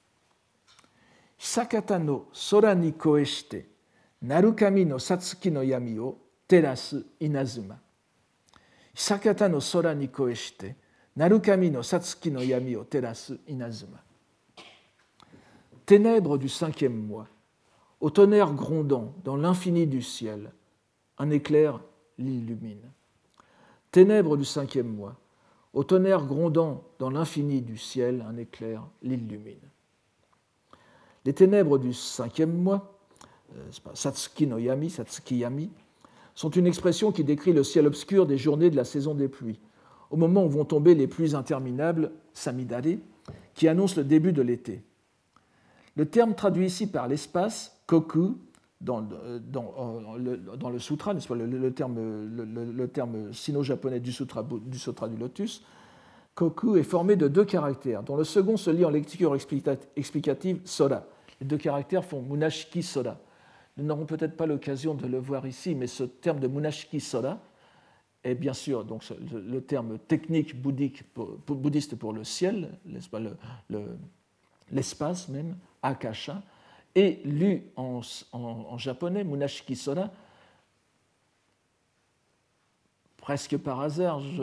Sakata no sora ni koe shite, narukami no satsuki no yami o terasu inazuma. Sakata no sora ni koe shite, narukami no satsuki no yami o terasu inazuma. Ténèbres du cinquième mois, au tonnerre grondant dans l'infini du ciel, un éclair l'illumine. Ténèbres du cinquième mois, au tonnerre grondant dans l'infini du ciel, un éclair l'illumine. Les ténèbres du cinquième mois, Satsuki no Yami, Satsuki Yami, sont une expression qui décrit le ciel obscur des journées de la saison des pluies, au moment où vont tomber les pluies interminables, Samidare, qui annoncent le début de l'été. Le terme traduit ici par l'espace, Koku, dans, dans, le, dans le sutra, n'est-ce pas, le, le, terme, le, le terme sino-japonais du sutra, du sutra du lotus, Koku est formé de deux caractères, dont le second se lit en lecture explicative Sora. Les deux caractères font Munashiki Sora. Nous n'aurons peut-être pas l'occasion de le voir ici, mais ce terme de Munashiki Sora est bien sûr donc, le terme technique bouddhique pour, pour, bouddhiste pour le ciel, n'est-ce pas, le, le, l'espace même, Akasha, et lu en, en, en japonais, Munashiki Sora, presque par hasard, je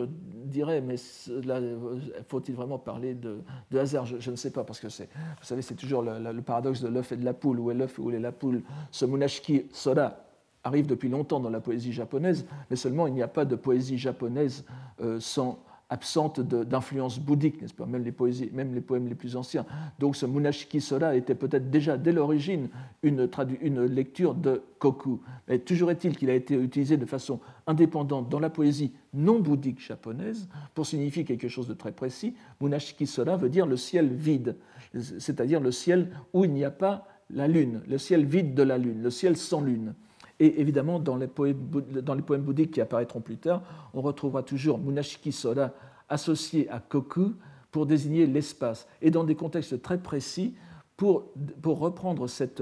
dirait, mais là, faut-il vraiment parler de, de hasard? je, je ne sais pas, parce que c'est, vous savez, c'est toujours le, le paradoxe de l'œuf et de la poule. Où est l'œuf, où est la poule? Ce Munashiki Sora arrive depuis longtemps dans la poésie japonaise, mais seulement il n'y a pas de poésie japonaise euh, sans, absente de, d'influence bouddhique, n'est-ce pas? Même les, poésies, même les poèmes les plus anciens. Donc ce Munashiki Sora était peut-être déjà dès l'origine une, tradu- une lecture de koku. Mais toujours est-il qu'il a été utilisé de façon indépendante dans la poésie non bouddhique japonaise pour signifier quelque chose de très précis. Munashiki Sora veut dire le ciel vide, c'est-à-dire le ciel où il n'y a pas la lune, le ciel vide de la lune, le ciel sans lune. Et évidemment, dans les, poèmes, dans les poèmes bouddhiques qui apparaîtront plus tard, on retrouvera toujours Munashiki Sora associé à koku pour désigner l'espace. Et dans des contextes très précis, pour, pour reprendre cette,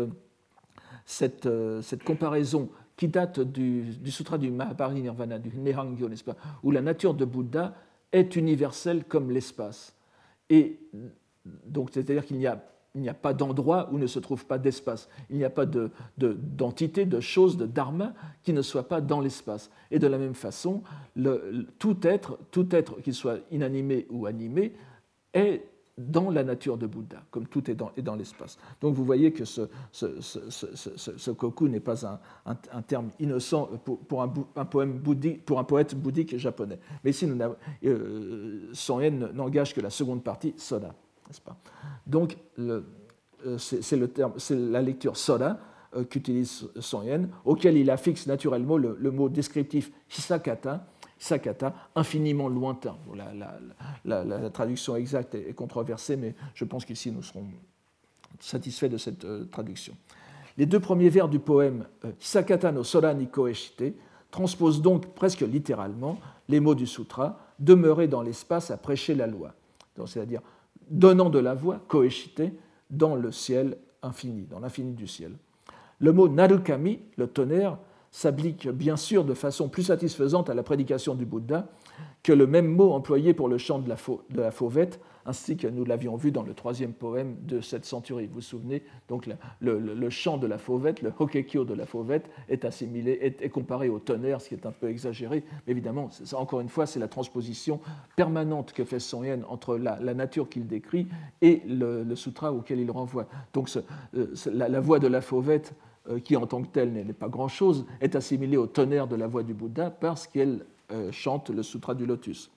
cette, cette comparaison qui date du, du sutra du Mahaparinirvana, du Nihangyo, n'est-ce pas, où la nature de Bouddha est universelle comme l'espace. Et donc, c'est-à-dire qu'il n'y a Il n'y a pas d'endroit où ne se trouve pas d'espace. Il n'y a pas de, de, d'entité, de chose, de dharma qui ne soit pas dans l'espace. Et de la même façon, le, le, tout être, tout être, qu'il soit inanimé ou animé, est dans la nature de Bouddha, comme tout est dans, est dans l'espace. Donc vous voyez que ce, ce, ce, ce, ce, ce koku n'est pas un, un, un terme innocent pour, pour, un, un poème bouddhique, pour un poète bouddhique japonais. Mais ici, nous euh, Son Yen n'engage que la seconde partie, Soda. N'est-ce pas? Donc, le, c'est, c'est, le terme, c'est la lecture Soda euh, qu'utilise Son Yen, auquel il affixe naturellement le, le mot descriptif Hisakata, Hisakata, infiniment lointain. Bon, la, la, la, la, la traduction exacte est, est controversée, mais je pense qu'ici nous serons satisfaits de cette euh, traduction. Les deux premiers vers du poème euh, Hisakata no Sora ni Koeshite transposent donc presque littéralement les mots du sutra, demeurer dans l'espace à prêcher la loi. Donc, c'est-à-dire donnant de la voix, koeshite, dans le ciel infini, dans l'infini du ciel. Le mot narukami, le tonnerre, s'applique bien sûr de façon plus satisfaisante à la prédication du Bouddha que le même mot employé pour le chant de la, fau- de la fauvette, ainsi que nous l'avions vu dans le troisième poème de cette centurie. Vous vous souvenez, donc le, le, le chant de la fauvette, le hokekyo de la fauvette, est assimilé, est, est comparé au tonnerre, ce qui est un peu exagéré. Mais évidemment, ça, encore une fois, c'est la transposition permanente que fait Son Yen entre la, la nature qu'il décrit et le, le sutra auquel il renvoie. Donc ce, euh, la, la voix de la fauvette, euh, qui en tant que telle n'est pas grand-chose, est assimilée au tonnerre de la voix du Bouddha parce qu'elle euh, chante le sutra du lotus.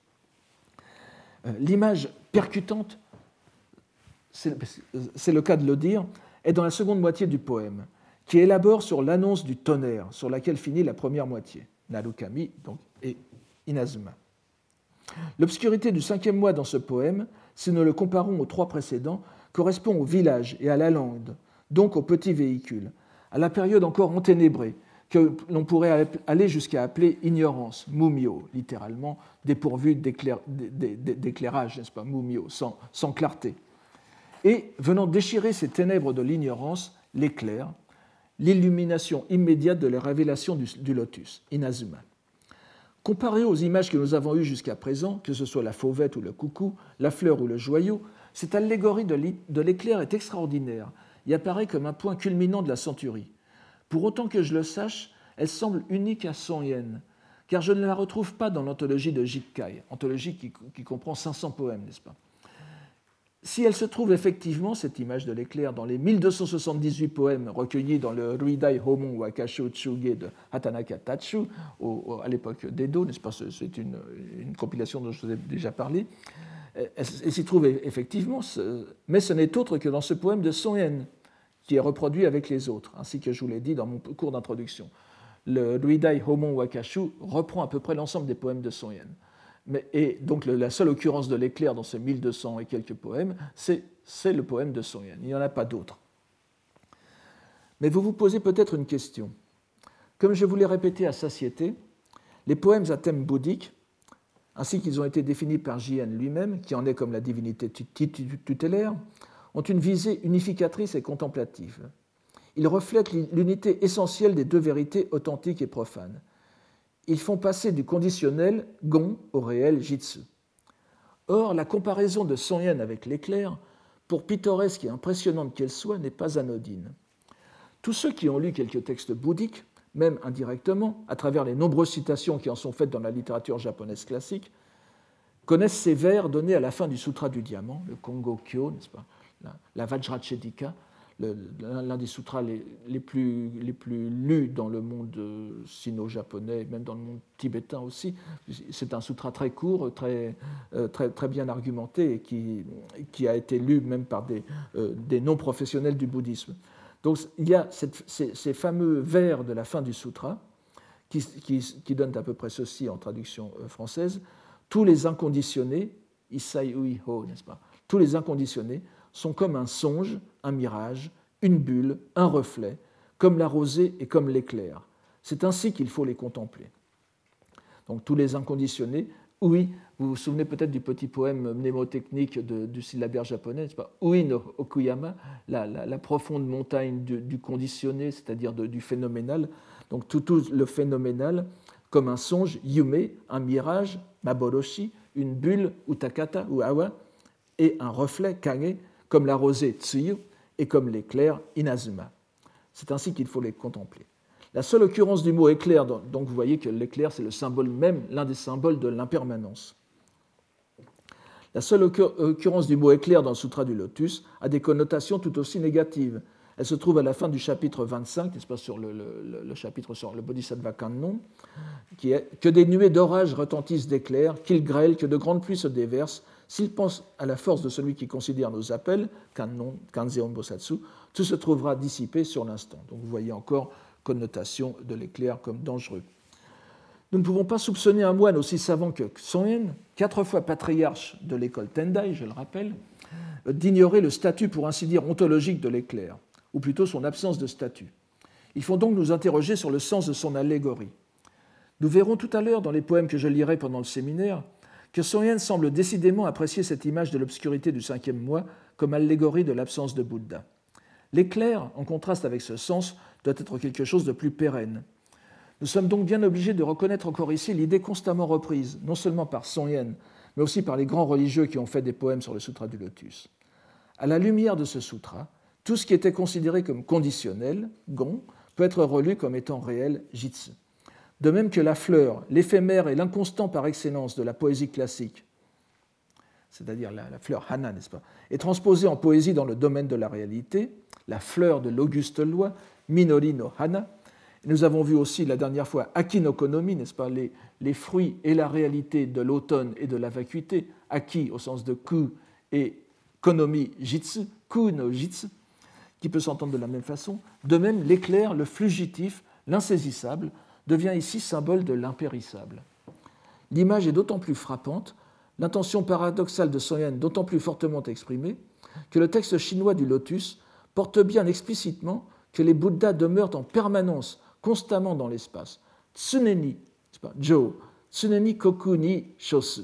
L'image percutante, c'est le cas de le dire, est dans la seconde moitié du poème, qui élabore sur l'annonce du tonnerre, sur laquelle finit la première moitié, Narukami donc, et Inazuma. L'obscurité du cinquième mois dans ce poème, si nous le comparons aux trois précédents, correspond au village et à la lande, donc au petit véhicule, à la période encore enténébrée, que l'on pourrait aller jusqu'à appeler ignorance, mumio, littéralement dépourvu d'éclair, d'éclairage, n'est-ce pas, mumio, sans, sans clarté. Et venant déchirer ces ténèbres de l'ignorance, l'éclair, l'illumination immédiate de la révélation du, du lotus, Inazuma. Comparé aux images que nous avons eues jusqu'à présent, que ce soit la fauvette ou le coucou, la fleur ou le joyau, cette allégorie de l'éclair est extraordinaire et apparaît comme un point culminant de la centurie. Pour autant que je le sache, elle semble unique à Son Yen, car je ne la retrouve pas dans l'anthologie de Jikkai, anthologie qui, qui comprend cinq cents poèmes, n'est-ce pas? Si elle se trouve effectivement, cette image de l'éclair, dans les mille deux cent soixante-dix-huit poèmes recueillis dans le Ruidai Homon Wakasho Tsuge de Hatanaka Tachu, au, au, à l'époque d'Edo, n'est-ce pas? C'est une, une compilation dont je vous ai déjà parlé. Elle, elle s'y trouve effectivement, mais ce n'est autre que dans ce poème de Son Yen, qui est reproduit avec les autres, ainsi que je vous l'ai dit dans mon cours d'introduction. Le Ruidai Homon Wakashu reprend à peu près l'ensemble des poèmes de Son Yen. Mais, et donc la seule occurrence de l'éclair dans ces mille deux cents et quelques poèmes, c'est, c'est le poème de Son Yen. Il n'y en a pas d'autres. Mais vous vous posez peut-être une question. Comme je vous l'ai répété à satiété, les poèmes à thème bouddhique, ainsi qu'ils ont été définis par Jien lui-même, qui en est comme la divinité tutélaire, ont une visée unificatrice et contemplative. Ils reflètent l'unité essentielle des deux vérités authentiques et profanes. Ils font passer du conditionnel gon au réel jitsu. Or, la comparaison de Son Yen avec l'éclair, pour pittoresque et impressionnante qu'elle soit, n'est pas anodine. Tous ceux qui ont lu quelques textes bouddhiques, même indirectement, à travers les nombreuses citations qui en sont faites dans la littérature japonaise classique, connaissent ces vers donnés à la fin du Sutra du Diamant, le Kongo-kyo, n'est-ce pas, la, la Vajrachedika, l'un des sutras les, les, plus, les plus lus dans le monde sino-japonais, même dans le monde tibétain aussi. C'est un sutra très court, très, très, très bien argumenté et qui, qui a été lu même par des, euh, des non-professionnels du bouddhisme. Donc il y a cette, ces, ces fameux vers de la fin du sutra qui, qui, qui donnent à peu près ceci en traduction française. Tous les inconditionnés, Issai Ui Ho, n'est-ce pas? Tous les inconditionnés sont comme un songe, un mirage, une bulle, un reflet, comme la rosée et comme l'éclair. C'est ainsi qu'il faut les contempler. Donc tous les inconditionnés, oui, vous vous souvenez peut-être du petit poème mnémotechnique de, du syllabaire japonais, n'est-ce pas? Ui no Okuyama, la, la, la profonde montagne du, du conditionné, c'est-à-dire de, du phénoménal. Donc tout, tout le phénoménal, comme un songe, yume, un mirage, maboroshi, une bulle, utakata ou awa, et un reflet, kage, comme la rosée, tsuyu, et comme l'éclair, inazuma. C'est ainsi qu'il faut les contempler. La seule occurrence du mot éclair, donc vous voyez que l'éclair, c'est le symbole même, l'un des symboles de l'impermanence. La seule occurrence du mot éclair dans le Sutra du Lotus a des connotations tout aussi négatives. Elle se trouve à la fin du chapitre vingt-cinq, n'est-ce pas, sur le, le, le chapitre sur le Bodhisattva Kannon, qui est « Que des nuées d'orage retentissent d'éclairs, qu'ils grêlent, que de grandes pluies se déversent, s'ils pensent à la force de celui qui considère nos appels, Kannon, Kanzeon Bosatsu, tout se trouvera dissipé sur l'instant. » Donc vous voyez encore connotation de l'éclair comme dangereux. Nous ne pouvons pas soupçonner un moine aussi savant que Xonyen, quatre fois patriarche de l'école Tendai, je le rappelle, d'ignorer le statut, pour ainsi dire, ontologique de l'éclair, ou plutôt son absence de statut. Il faut donc nous interroger sur le sens de son allégorie. Nous verrons tout à l'heure, dans les poèmes que je lirai pendant le séminaire, que Xonyen semble décidément apprécier cette image de l'obscurité du cinquième mois comme allégorie de l'absence de Bouddha. L'éclair, en contraste avec ce sens, doit être quelque chose de plus pérenne. Nous sommes donc bien obligés de reconnaître encore ici l'idée constamment reprise, non seulement par Xonyen, mais aussi par les grands religieux qui ont fait des poèmes sur le Sutra du Lotus. À la lumière de ce sutra, tout ce qui était considéré comme conditionnel, gon, peut être relu comme étant réel, jitsu. De même que la fleur, l'éphémère et l'inconstant par excellence de la poésie classique, c'est-à-dire la, la fleur hana, n'est-ce pas, est transposée en poésie dans le domaine de la réalité, la fleur de l'auguste loi, Minori no hana. Nous avons vu aussi la dernière fois Aki no konomi, n'est-ce pas, les, les fruits et la réalité de l'automne et de la vacuité, Aki au sens de ku et konomi jitsu, ku no jitsu, qui peut s'entendre de la même façon. De même, l'éclair, le fugitif, l'insaisissable, devient ici symbole de l'impérissable. L'image est d'autant plus frappante, l'intention paradoxale de Xonyen d'autant plus fortement exprimée, que le texte chinois du Lotus porte bien explicitement que les Bouddhas demeurent en permanence, constamment dans l'espace. Tsuneni, c'est pas, Jo, Tsuneni koku ni shosu.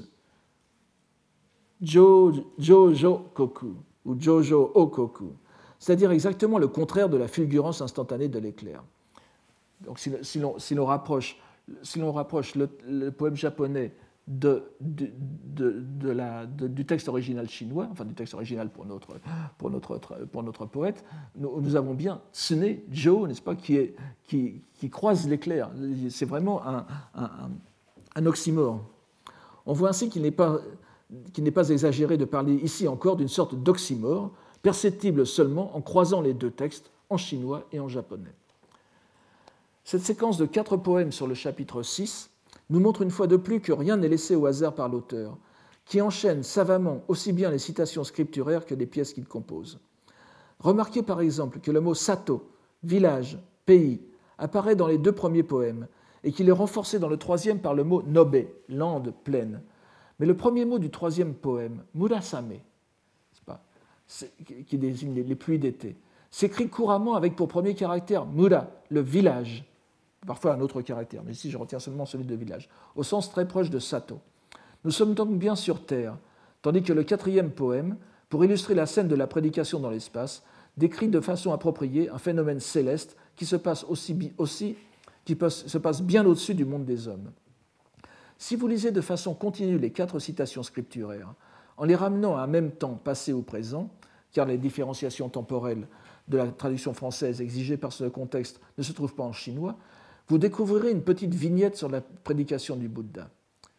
Jo, jo, jo koku, ou jojo o koku. C'est-à-dire exactement le contraire de la fulgurance instantanée de l'éclair. Donc, si, si, l'on, si l'on rapproche, si l'on rapproche le, le poème japonais de, de, de, de la, de, du texte original chinois, enfin du texte original pour notre, pour notre, pour notre poète, nous, nous avons bien Tsune, Jo, n'est-ce pas, qui, est, qui, qui croise l'éclair. C'est vraiment un, un, un oxymore. On voit ainsi qu'il n'est pas, qu'il n'est pas exagéré de parler ici encore d'une sorte d'oxymore, perceptible seulement en croisant les deux textes, en chinois et en japonais. Cette séquence de quatre poèmes sur le chapitre six nous montre une fois de plus que rien n'est laissé au hasard par l'auteur, qui enchaîne savamment aussi bien les citations scripturaires que les pièces qu'il compose. Remarquez par exemple que le mot sato, village, pays, apparaît dans les deux premiers poèmes et qu'il est renforcé dans le troisième par le mot nobe, lande, plaine. Mais le premier mot du troisième poème, murasame, c'est pas, c'est, qui désigne les pluies d'été, s'écrit couramment avec pour premier caractère mura, le village, parfois un autre caractère, mais ici je retiens seulement celui de village, au sens très proche de sato. Nous sommes donc bien sur Terre, tandis que le quatrième poème, pour illustrer la scène de la prédication dans l'espace, décrit de façon appropriée un phénomène céleste qui se passe, aussi, aussi, qui se passe bien au-dessus du monde des hommes. Si vous lisez de façon continue les quatre citations scripturaires, en les ramenant à un même temps passé ou présent, car les différenciations temporelles de la traduction française exigée par ce contexte ne se trouvent pas en chinois, vous découvrirez une petite vignette sur la prédication du Bouddha.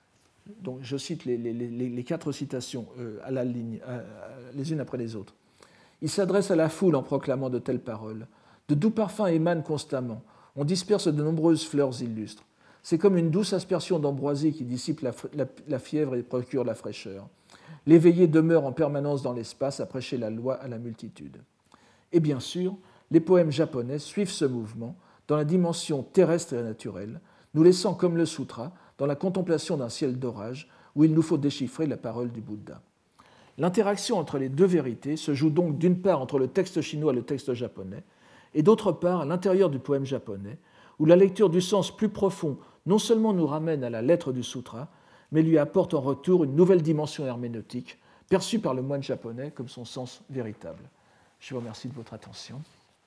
Donc, je cite les, les, les, les quatre citations euh, à la ligne, euh, les unes après les autres. Il s'adresse à la foule en proclamant de telles paroles. De doux parfums émanent constamment. On disperse de nombreuses fleurs illustres. C'est comme une douce aspersion d'ambroisie qui dissipe la, la, la fièvre et procure la fraîcheur. L'éveillé demeure en permanence dans l'espace à prêcher la loi à la multitude. Et bien sûr, les poèmes japonais suivent ce mouvement dans la dimension terrestre et naturelle, nous laissant comme le sutra dans la contemplation d'un ciel d'orage où il nous faut déchiffrer la parole du Bouddha. L'interaction entre les deux vérités se joue donc d'une part entre le texte chinois et le texte japonais, et d'autre part à l'intérieur du poème japonais, où la lecture du sens plus profond non seulement nous ramène à la lettre du sutra, mais lui apporte en retour une nouvelle dimension herméneutique, perçue par le moine japonais comme son sens véritable. Je vous remercie de votre attention.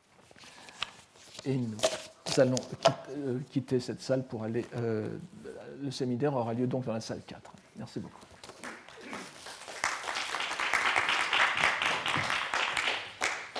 Et nous allons quitter cette salle pour aller... Euh, le séminaire aura lieu donc dans la salle quatre. Merci beaucoup.